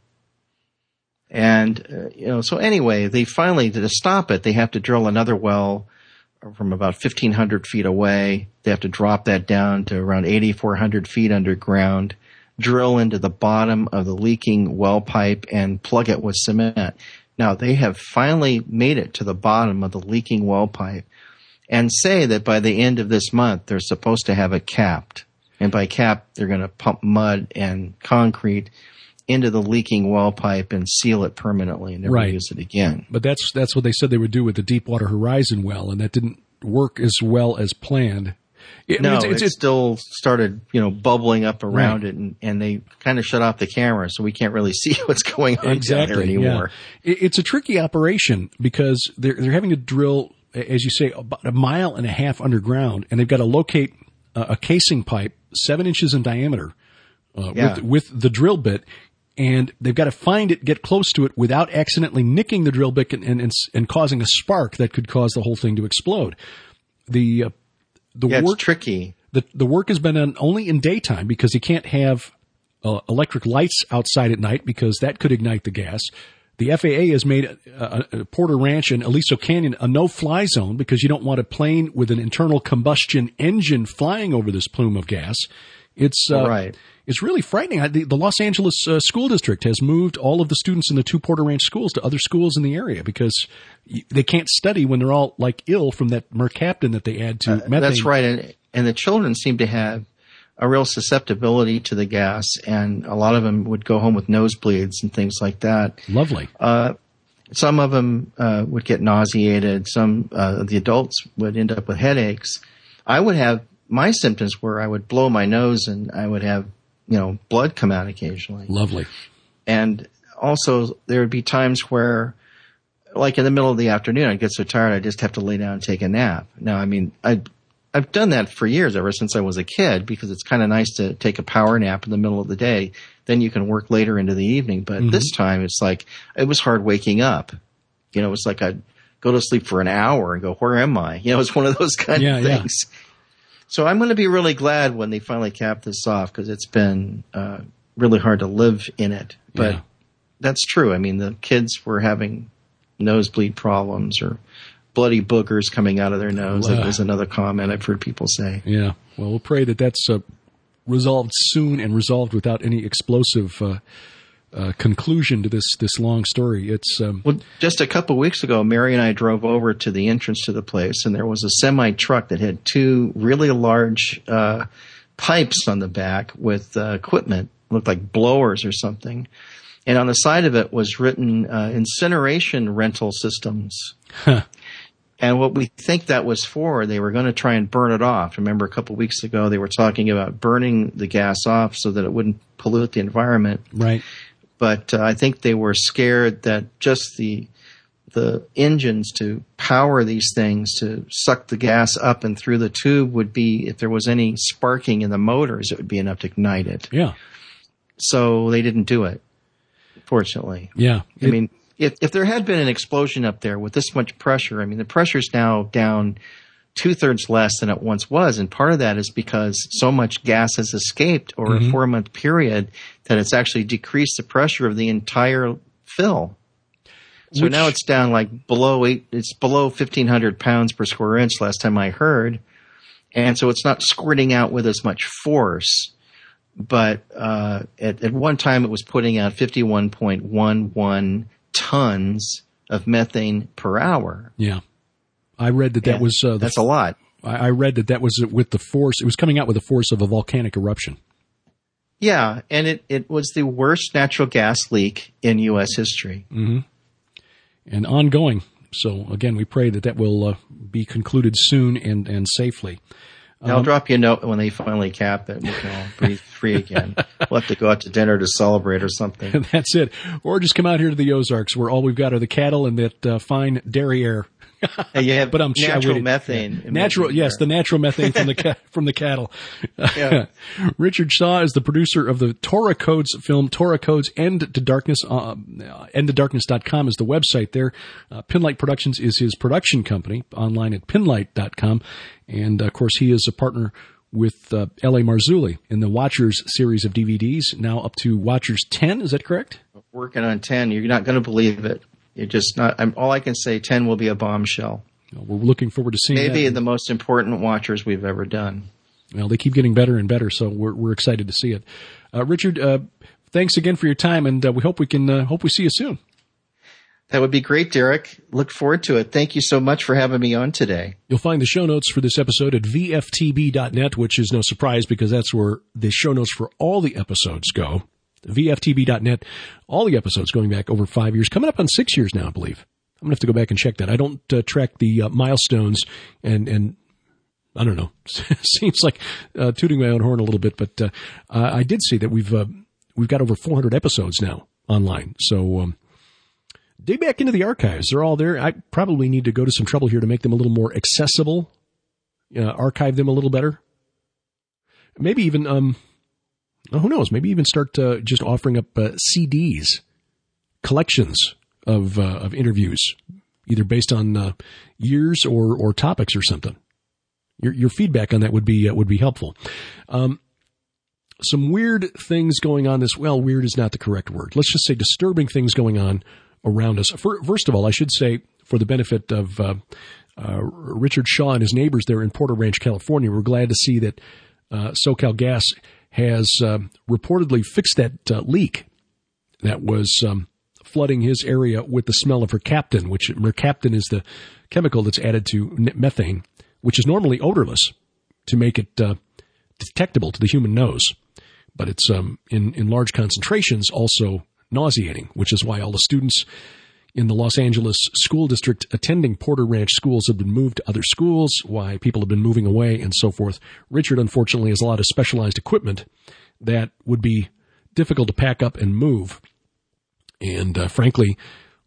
And, so anyway, they finally, to stop it, they have to drill another well from about 1,500 feet away. They have to drop that down to around 8,400 feet underground, drill into the bottom of the leaking well pipe, and plug it with cement. Now, they have finally made it to the bottom of the leaking well pipe and say that by the end of this month, they're supposed to have it capped. And by cap, they're going to pump mud and concrete into the leaking well pipe and seal it permanently and never use it again. But that's what they said they would do with the Deepwater Horizon well, and that didn't work as well as planned. It still started, bubbling up around it, and they kind of shut off the camera, so we can't really see what's going on down there anymore. Yeah. It's a tricky operation because they're having to drill, as you say, about 1.5 miles underground, and they've got to locate a casing pipe 7 inches in diameter with the drill bit. And they've got to find it, get close to it without accidentally nicking the drill bit and causing a spark that could cause the whole thing to explode. The work, it's tricky. The work has been done only in daytime because you can't have electric lights outside at night because that could ignite the gas. The FAA has made Porter Ranch and Aliso Canyon a no-fly zone because you don't want a plane with an internal combustion engine flying over this plume of gas. It's It's really frightening. The Los Angeles school district has moved all of the students in the 2 Porter Ranch schools to other schools in the area because they can't study when they're all like ill from that mercaptan that they add to methane. That's right. And the children seem to have a real susceptibility to the gas, and a lot of them would go home with nosebleeds and things like that. Lovely. Some of them would get nauseated. Some the adults would end up with headaches. I would have my symptoms where I would blow my nose and I would have, blood come out occasionally. Lovely. And also there would be times where, like in the middle of the afternoon, I'd get so tired I'd just have to lay down and take a nap. Now, I've done that for years, ever since I was a kid, because it's kind of nice to take a power nap in the middle of the day. Then you can work later into the evening. But this time it's like, it was hard waking up. It's like I'd go to sleep for an hour and go, where am I? It's one of those kind of things. Yeah. So I'm going to be really glad when they finally cap this off, because it's been really hard to live in it. But that's true. I mean, the kids were having nosebleed problems or bloody boogers coming out of their nose. That was another comment I've heard people say. Yeah. Well, we'll pray that that's resolved soon and resolved without any explosive conclusion to this long story. It's well, just a couple of weeks ago, Mary and I drove over to the entrance to the place, and there was a semi truck that had 2 really large pipes on the back with equipment, looked like blowers or something. And on the side of it was written incineration rental systems. Huh. And what we think that was for, they were going to try and burn it off. Remember, a couple of weeks ago, they were talking about burning the gas off so that it wouldn't pollute the environment. Right. But I think they were scared that just the engines to power these things, to suck the gas up and through the tube, would be, if there was any sparking in the motors, it would be enough to ignite it. Yeah. So they didn't do it, fortunately. Yeah. I mean, if there had been an explosion up there with this much pressure, the pressure's now down 2/3 less than it once was. And part of that is because so much gas has escaped over a 4-month period that it's actually decreased the pressure of the entire fill. So now it's down like below 1,500 pounds per square inch last time I heard. And so it's not squirting out with as much force. But at one time it was putting out 51.11 tons of methane per hour. Yeah. I read that was... that's a lot. I read that was with the force... It was coming out with the force of a volcanic eruption. Yeah, and it was the worst natural gas leak in U.S. history. Mm-hmm. And ongoing. So, again, we pray that will be concluded soon and safely. I'll drop you a note when they finally cap it and we can all breathe free again. We'll have to go out to dinner to celebrate or something. That's it. Or just come out here to the Ozarks where all we've got are the cattle and that fine dairy air. You have natural methane. Natural, yes, the natural methane from the cattle. Yeah. Richard Shaw is the producer of the Torah Codes film, Torah Codes End to Darkness. EndToDarkness.com is the website there. Pinlight Productions is his production company, online at pinlight.com. And, of course, he is a partner with L.A. Marzulli in the Watchers series of DVDs, now up to Watchers 10. Is that correct? Working on 10. You're not going to believe it. You're just not. All I can say, 10 will be a bombshell. We're looking forward to seeing maybe that. the most important Watchers we've ever done. Well, they keep getting better and better, so we're excited to see it. Richard, thanks again for your time, and we hope we see you soon. That would be great, Derek. Look forward to it. Thank you so much for having me on today. You'll find the show notes for this episode at vftb.net, which is no surprise because that's where the show notes for all the episodes go. vftb.net, all the episodes going back over 5 years, coming up on 6 years now, I believe. I'm going to have to go back and check that. I don't track the milestones, and I don't know. Seems like tooting my own horn a little bit, but I did see that we've got over 400 episodes now online. So dig back into the archives. They're all there. I probably need to go to some trouble here to make them a little more accessible, archive them a little better. Maybe even, who knows, maybe even start just offering up CDs, collections of interviews, either based on years or topics or something. Your feedback on that would be helpful. Some weird things going on weird is not the correct word. Let's just say disturbing things going on around us. First of all, I should say, for the benefit of Richard Shaw and his neighbors there in Porter Ranch, California, we're glad to see that SoCal Gas has reportedly fixed that leak that was flooding his area with the smell of mercaptan, which mercaptan is the chemical that's added to methane, which is normally odorless to make it detectable to the human nose. But it's in large concentrations also nauseating, which is why all the students in the Los Angeles school district attending Porter Ranch schools have been moved to other schools, why people have been moving away, and so forth. Richard, unfortunately, has a lot of specialized equipment that would be difficult to pack up and move. And frankly,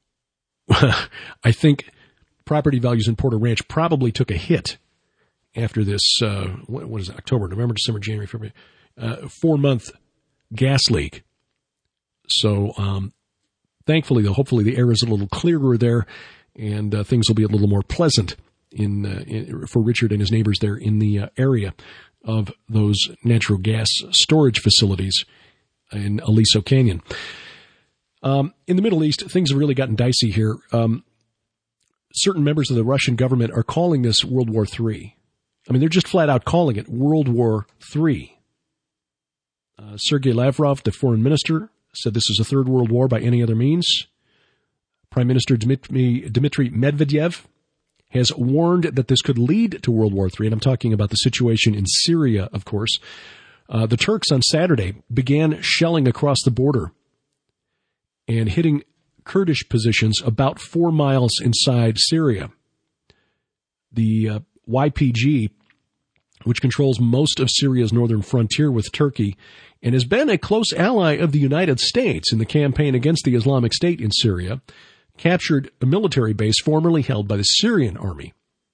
I think property values in Porter Ranch probably took a hit after this, what is it, October, November, December, January, February, 4-month gas leak. So thankfully, though, hopefully the air is a little clearer there, and things will be a little more pleasant for Richard and his neighbors there in the area of those natural gas storage facilities in Aliso Canyon. In the Middle East, things have really gotten dicey here. Certain members of the Russian government are calling this World War III. I mean, they're just flat out calling it World War III. Sergei Lavrov, the foreign minister, said this is a third world war by any other means. Prime Minister Dmitry Medvedev has warned that this could lead to World War III, and I'm talking about the situation in Syria, of course. The Turks on Saturday began shelling across the border and hitting Kurdish positions about 4 miles inside Syria. The YPG, which controls most of Syria's northern frontier with Turkey and has been a close ally of the United States in the campaign against the Islamic State in Syria, captured a military base formerly held by the Syrian army.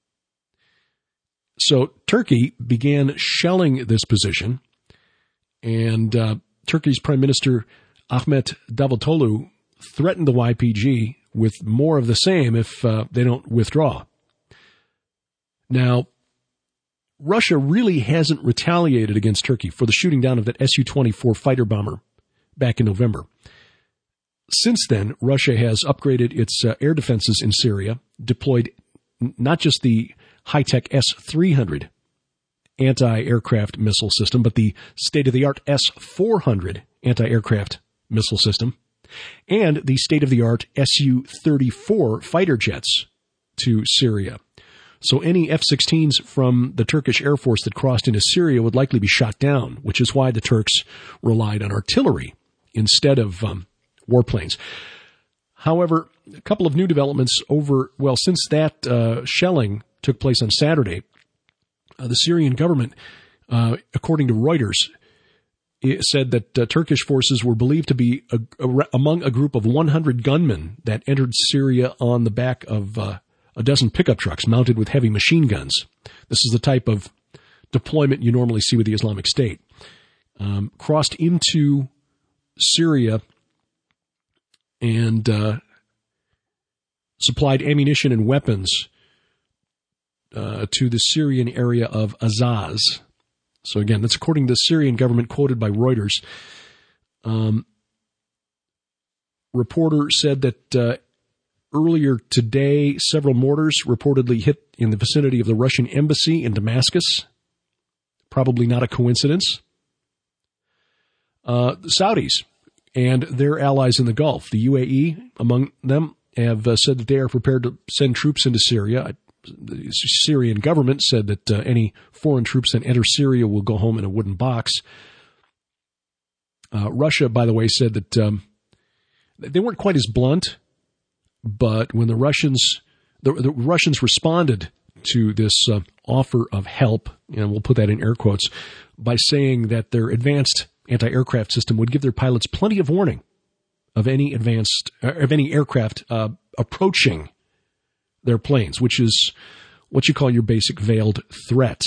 So Turkey began shelling this position, and Turkey's Prime Minister Ahmet Davutoglu threatened the YPG with more of the same if they don't withdraw. Now, Russia really hasn't retaliated against Turkey for the shooting down of that Su-24 fighter bomber back in November. Since then, Russia has upgraded its air defenses in Syria, deployed not just the high-tech S-300 anti-aircraft missile system, but the state-of-the-art S-400 anti-aircraft missile system, and the state-of-the-art Su-34 fighter jets to Syria. So any F-16s from the Turkish Air Force that crossed into Syria would likely be shot down, which is why the Turks relied on artillery instead of warplanes. However, a couple of new developments since that shelling took place on Saturday, the Syrian government, according to Reuters, it said that Turkish forces were believed to be among a group of 100 gunmen that entered Syria on the back of a dozen pickup trucks mounted with heavy machine guns. This is the type of deployment you normally see with the Islamic State. Crossed into Syria and supplied ammunition and weapons to the Syrian area of Azaz. So again, that's according to the Syrian government, quoted by Reuters. Reporter said that earlier today, several mortars reportedly hit in the vicinity of the Russian embassy in Damascus. Probably not a coincidence. The Saudis and their allies in the Gulf, the UAE among them, have said that they are prepared to send troops into Syria. The Syrian government said that any foreign troops that enter Syria will go home in a wooden box. Russia, by the way, said that they weren't quite as blunt, but when the Russians responded to this offer of help, and we'll put that in air quotes, by saying that their advanced anti-aircraft system would give their pilots plenty of warning of any aircraft approaching their planes, which is what you call your basic veiled threat.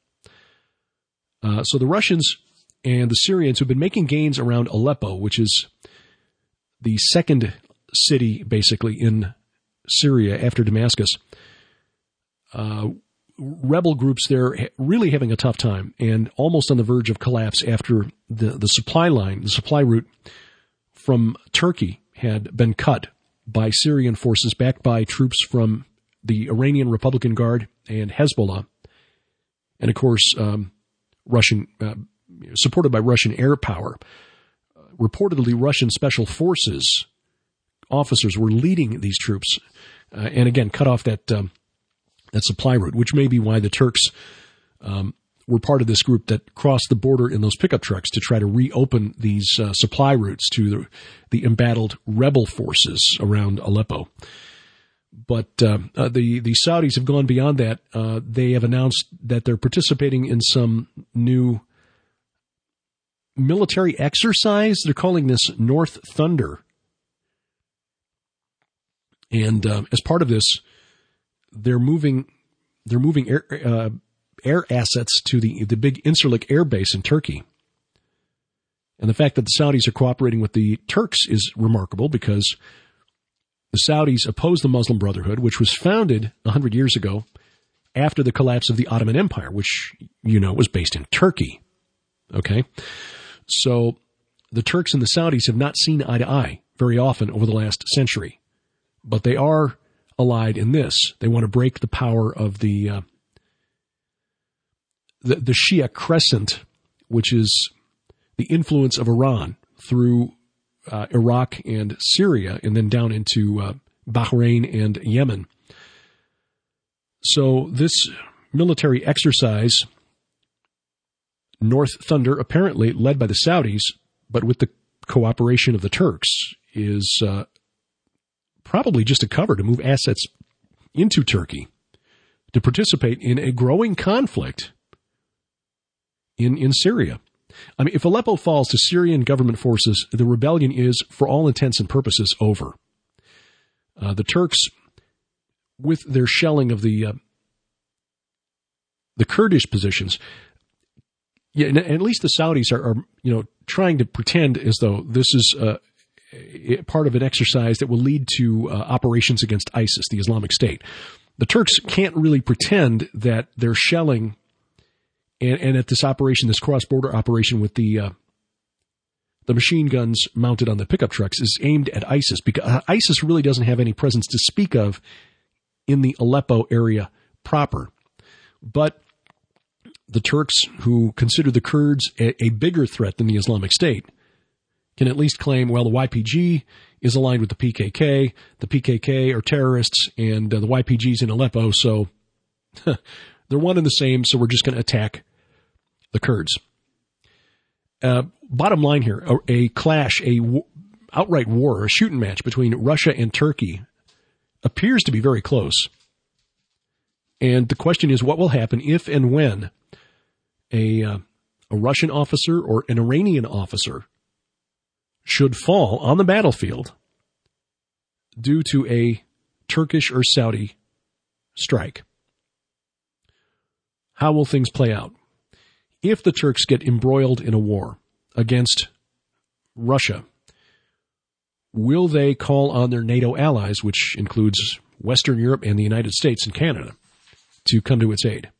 So the Russians and the Syrians who've been making gains around Aleppo, which is the second city basically in Syria after Damascus, rebel groups there really having a tough time and almost on the verge of collapse after the supply route from Turkey had been cut by Syrian forces backed by troops from the Iranian Republican Guard and Hezbollah, and of course Russian supported by Russian air power. Reportedly, Russian special forces officers were leading these troops, and again cut off that supply route, which may be why the Turks were part of this group that crossed the border in those pickup trucks to try to reopen these supply routes to the embattled rebel forces around Aleppo. But the Saudis have gone beyond that. They have announced that they're participating in some new military exercise. They're calling this North Thunder. And as part of this, they're moving air assets to the big Incirlik air base in Turkey. And the fact that the Saudis are cooperating with the Turks is remarkable because the Saudis oppose the Muslim Brotherhood, which was founded 100 years ago after the collapse of the Ottoman Empire, which, was based in Turkey. Okay? So the Turks and the Saudis have not seen eye to eye very often over the last century, but they are allied in this. They want to break the power of the Shia Crescent, which is the influence of Iran through Iraq and Syria, and then down into Bahrain and Yemen. So this military exercise, North Thunder, apparently led by the Saudis, but with the cooperation of the Turks, is probably just a cover to move assets into Turkey to participate in a growing conflict in Syria. I mean, if Aleppo falls to Syrian government forces, the rebellion is, for all intents and purposes, over. The Turks, with their shelling of the Kurdish positions, and at least the Saudis are trying to pretend as though this is part of an exercise that will lead to operations against ISIS, the Islamic State. The Turks can't really pretend that they're shelling and at this operation, this cross-border operation with the machine guns mounted on the pickup trucks is aimed at ISIS, because ISIS really doesn't have any presence to speak of in the Aleppo area proper. But the Turks, who consider the Kurds a bigger threat than the Islamic State, can at least claim, well, the YPG is aligned with the PKK. The PKK are terrorists, and the YPG's in Aleppo, so they're one and the same, so we're just going to attack the Kurds. Bottom line here, a clash, outright war, a shooting match between Russia and Turkey appears to be very close. And the question is, what will happen if and when a Russian officer or an Iranian officer should fall on the battlefield due to a Turkish or Saudi strike? How will things play out? If the Turks get embroiled in a war against Russia, will they call on their NATO allies, which includes Western Europe and the United States and Canada, to come to its aid?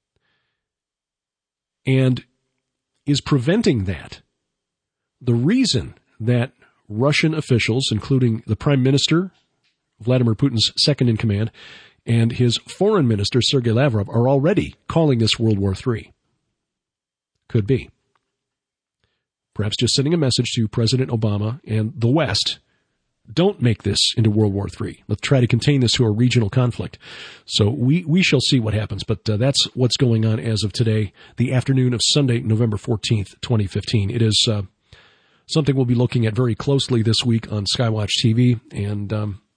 And is preventing that the reason that Russian officials, including the Prime Minister, Vladimir Putin's second-in-command, and his foreign minister, Sergei Lavrov, are already calling this World War III? Could be. Perhaps just sending a message to President Obama and the West, don't make this into World War III. Let's try to contain this to a regional conflict. So we shall see what happens, but that's what's going on as of today, the afternoon of Sunday, November 14th, 2015. It is something we'll be looking at very closely this week on Skywatch TV, and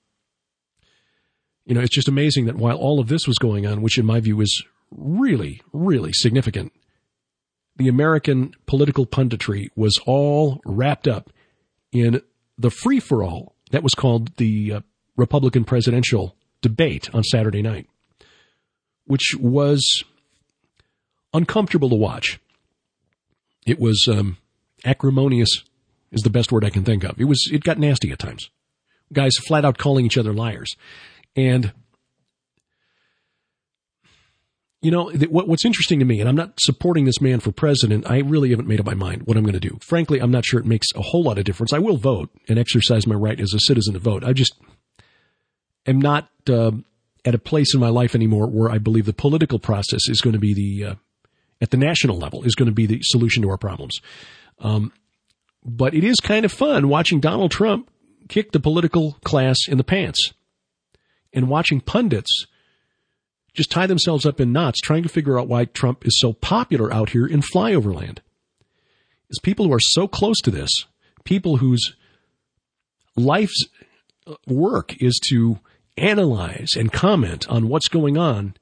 it's just amazing that while all of this was going on, which in my view is really, really significant, the American political punditry was all wrapped up in the free-for-all that was called the Republican presidential debate on Saturday night, which was uncomfortable to watch. It was acrimonious is the best word I can think of. It got nasty at times. Guys flat out calling each other liars. And what's interesting to me, and I'm not supporting this man for president, I really haven't made up my mind what I'm going to do. Frankly, I'm not sure it makes a whole lot of difference. I will vote and exercise my right as a citizen to vote. I just am not at a place in my life anymore where I believe the political process is going to be at the national level is going to be the solution to our problems. But it is kind of fun watching Donald Trump kick the political class in the pants and watching pundits just tie themselves up in knots trying to figure out why Trump is so popular out here in flyover land. It's people who are so close to this, people whose life's work is to analyze and comment on what's going on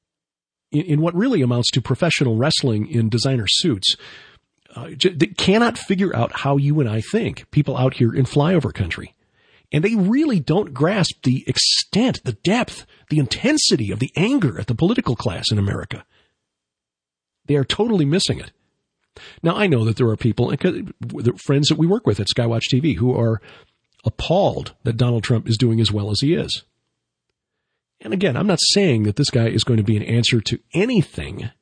in what really amounts to professional wrestling in designer suits. They cannot figure out how you and I think, people out here in flyover country. And they really don't grasp the extent, the depth, the intensity of the anger at the political class in America. They are totally missing it. Now, I know that there are people, friends that we work with at Skywatch TV, who are appalled that Donald Trump is doing as well as he is. And again, I'm not saying that this guy is going to be an answer to anything,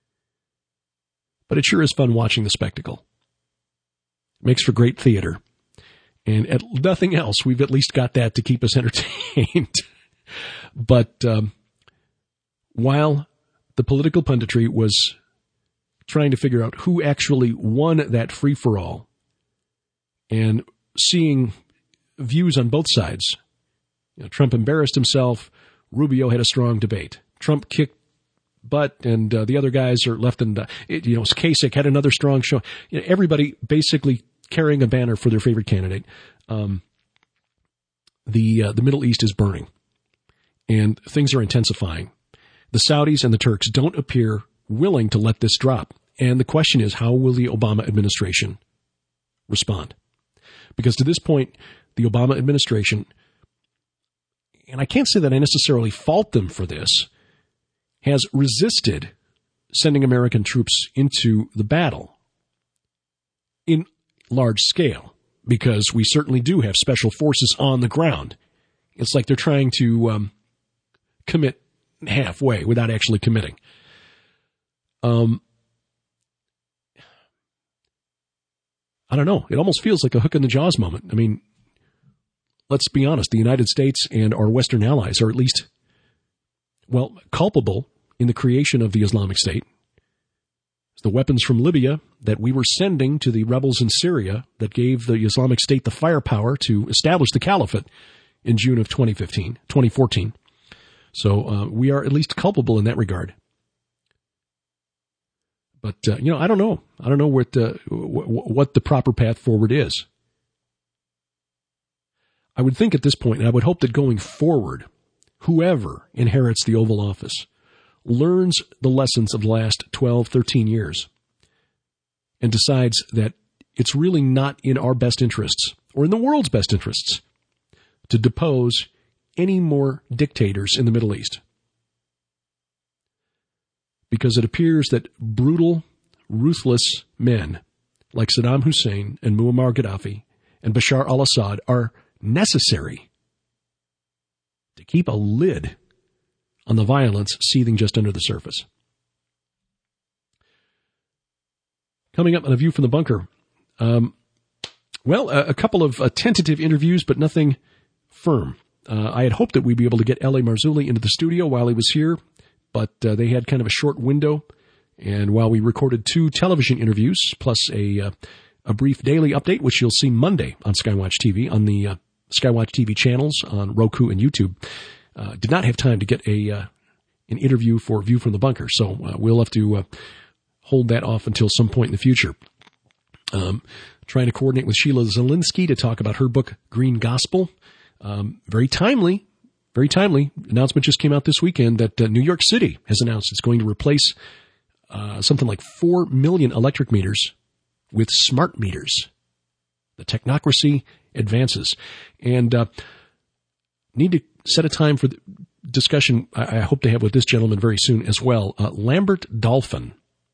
but it sure is fun watching the spectacle. It makes for great theater. And at nothing else, we've at least got that to keep us entertained. But while the political punditry was trying to figure out who actually won that free-for-all and seeing views on both sides, Trump embarrassed himself, Rubio had a strong debate. Trump kicked butt, and the other guys are left in Kasich had another strong show. Everybody basically carrying a banner for their favorite candidate. The Middle East is burning, and things are intensifying. The Saudis and the Turks don't appear willing to let this drop. And the question is, how will the Obama administration respond? Because to this point, the Obama administration, and I can't say that I necessarily fault them for this, has resisted sending American troops into the battle in large scale, because we certainly do have special forces on the ground. It's like they're trying to commit halfway without actually committing. I don't know. It almost feels like a hook in the jaws moment. I mean, let's be honest. The United States and our Western allies are at least, culpable in the creation of the Islamic State. The weapons from Libya that we were sending to the rebels in Syria that gave the Islamic State the firepower to establish the caliphate in June of 2014. So we are at least culpable in that regard. But, I don't know. I don't know what the proper path forward is. I would think at this point, and I would hope that going forward, whoever inherits the Oval Office learns the lessons of the last 12, 13 years and decides that it's really not in our best interests or in the world's best interests to depose any more dictators in the Middle East. Because it appears that brutal, ruthless men like Saddam Hussein and Muammar Gaddafi and Bashar al-Assad are necessary to keep a lid on the violence seething just under the surface. Coming up on A View from the Bunker, a couple of tentative interviews, but nothing firm. I had hoped that we'd be able to get L.A. Marzulli into the studio while he was here, but they had kind of a short window. And while we recorded 2 television interviews, plus a brief daily update, which you'll see Monday on Skywatch TV, on the Skywatch TV channels on Roku and YouTube, did not have time to get an interview for View from the Bunker. So we'll have to hold that off until some point in the future. Trying to coordinate with Sheila Zielinski to talk about her book, Green Gospel. Very timely. Announcement just came out this weekend that New York City has announced it's going to replace something like 4 million electric meters with smart meters. The technocracy advances. And need to set a time for the discussion I hope to have with this gentleman very soon as well. Lambert Dolphin.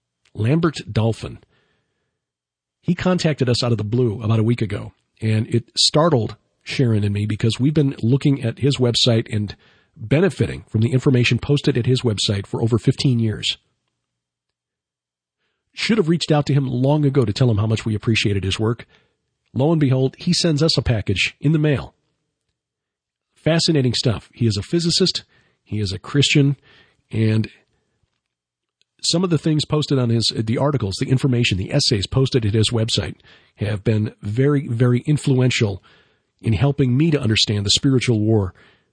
He contacted us out of the blue about a week ago, and it startled Sharon and me because we've been looking at his website and benefiting from the information posted at his website for over 15 years. Should have reached out to him long ago to tell him how much we appreciated his work. Lo and behold, he sends us a package in the mail. Fascinating stuff. He is a physicist, he is a Christian, and some of the things posted on the articles, the information, the essays posted at his website have been very, very influential in helping me to understand the spiritual war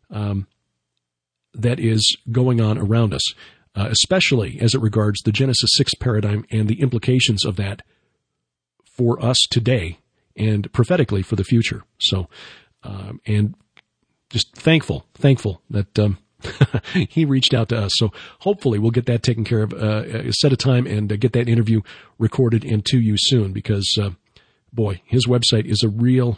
that is going on around us, especially as it regards the Genesis 6 paradigm and the implications of that for us today and prophetically for the future. So, and just thankful that he reached out to us. So hopefully we'll get that taken care of, set a time and get that interview recorded and to you soon, because, boy, his website is a real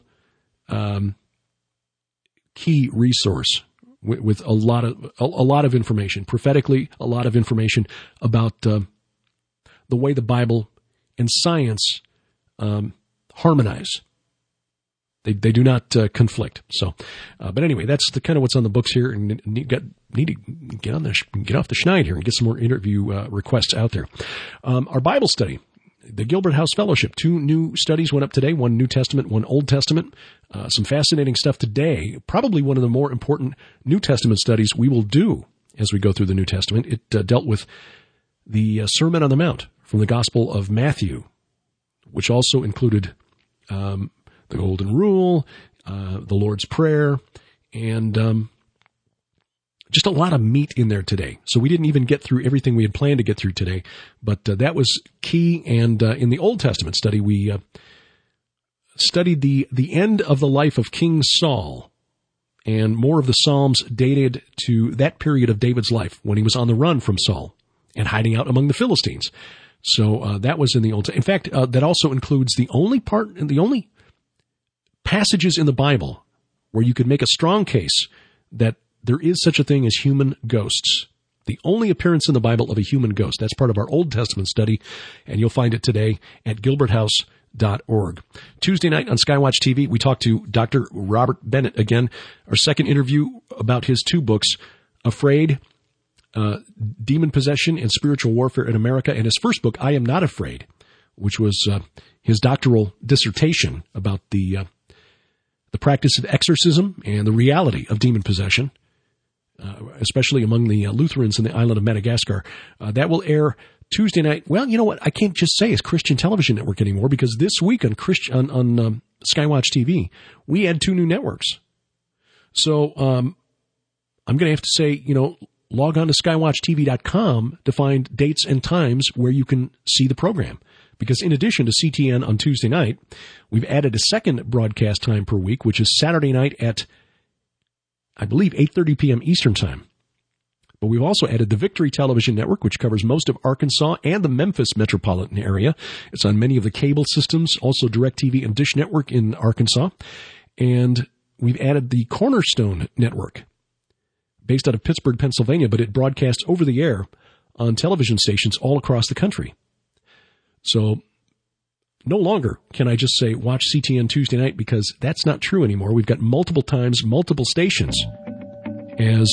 key resource with a lot of information, prophetically, a lot of information about the way the Bible and science harmonize. They do not conflict. So, but anyway, that's the kind of what's on the books here, and need to get off the schneid here and get some more interview requests out there. Our Bible study, the Gilbert House Fellowship, 2 new studies went up today, one New Testament, one Old Testament. Some fascinating stuff today. Probably one of the more important New Testament studies we will do as we go through the New Testament. It dealt with the Sermon on the Mount from the Gospel of Matthew, which also included the Golden Rule, the Lord's Prayer, and just a lot of meat in there today. So we didn't even get through everything we had planned to get through today, but that was key. And in the Old Testament study, we studied the end of the life of King Saul, and more of the Psalms dated to that period of David's life when he was on the run from Saul and hiding out among the Philistines. So that was in the Old Testament. In fact, that also includes the only passages in the Bible where you could make a strong case that there is such a thing as human ghosts. The only appearance in the Bible of a human ghost. That's part of our Old Testament study, and you'll find it today at gilberthouse.org. Tuesday night on Skywatch TV, we talked to Dr. Robert Bennett again, our second interview about his 2 books, Afraid, Demon Possession and Spiritual Warfare in America, and his first book, I Am Not Afraid, which was his doctoral dissertation about the practice of exorcism and the reality of demon possession, especially among the Lutherans in the island of Madagascar. That will air Tuesday night. Well, you know what? I can't just say it's Christian Television Network anymore, because this week on Skywatch TV, we had 2 new networks. So I'm going to have to say, log on to skywatchtv.com to find dates and times where you can see the program. Because in addition to CTN on Tuesday night, we've added a second broadcast time per week, which is Saturday night at, I believe, 8:30 p.m. Eastern Time. But we've also added the Victory Television Network, which covers most of Arkansas and the Memphis metropolitan area. It's on many of the cable systems, also DirecTV and Dish Network in Arkansas. And we've added the Cornerstone Network, based out of Pittsburgh, Pennsylvania, but it broadcasts over the air on television stations all across the country. So no longer can I just say watch CTN Tuesday night, because that's not true anymore. We've got multiple times, multiple stations as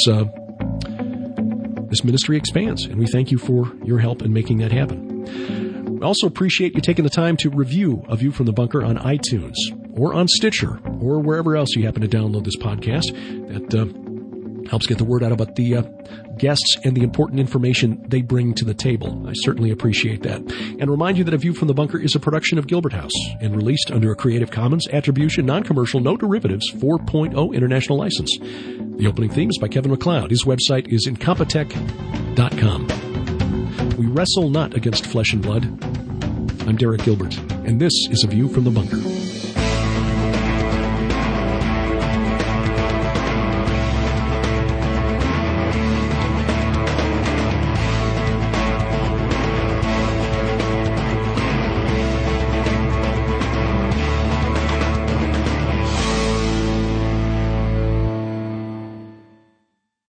this ministry expands, and we thank you for your help in making that happen. We also appreciate you taking the time to review A View from the Bunker on iTunes or on Stitcher or wherever else you happen to download this podcast. That helps get the word out about the guests and the important information they bring to the table. I certainly appreciate that. And remind you that A View from the Bunker is a production of Gilbert House and released under a Creative Commons Attribution, Non-Commercial, No Derivatives 4.0 International License. The opening theme is by Kevin MacLeod. His website is incompetech.com. We wrestle not against flesh and blood. I'm Derek Gilbert, and this is A View from the Bunker.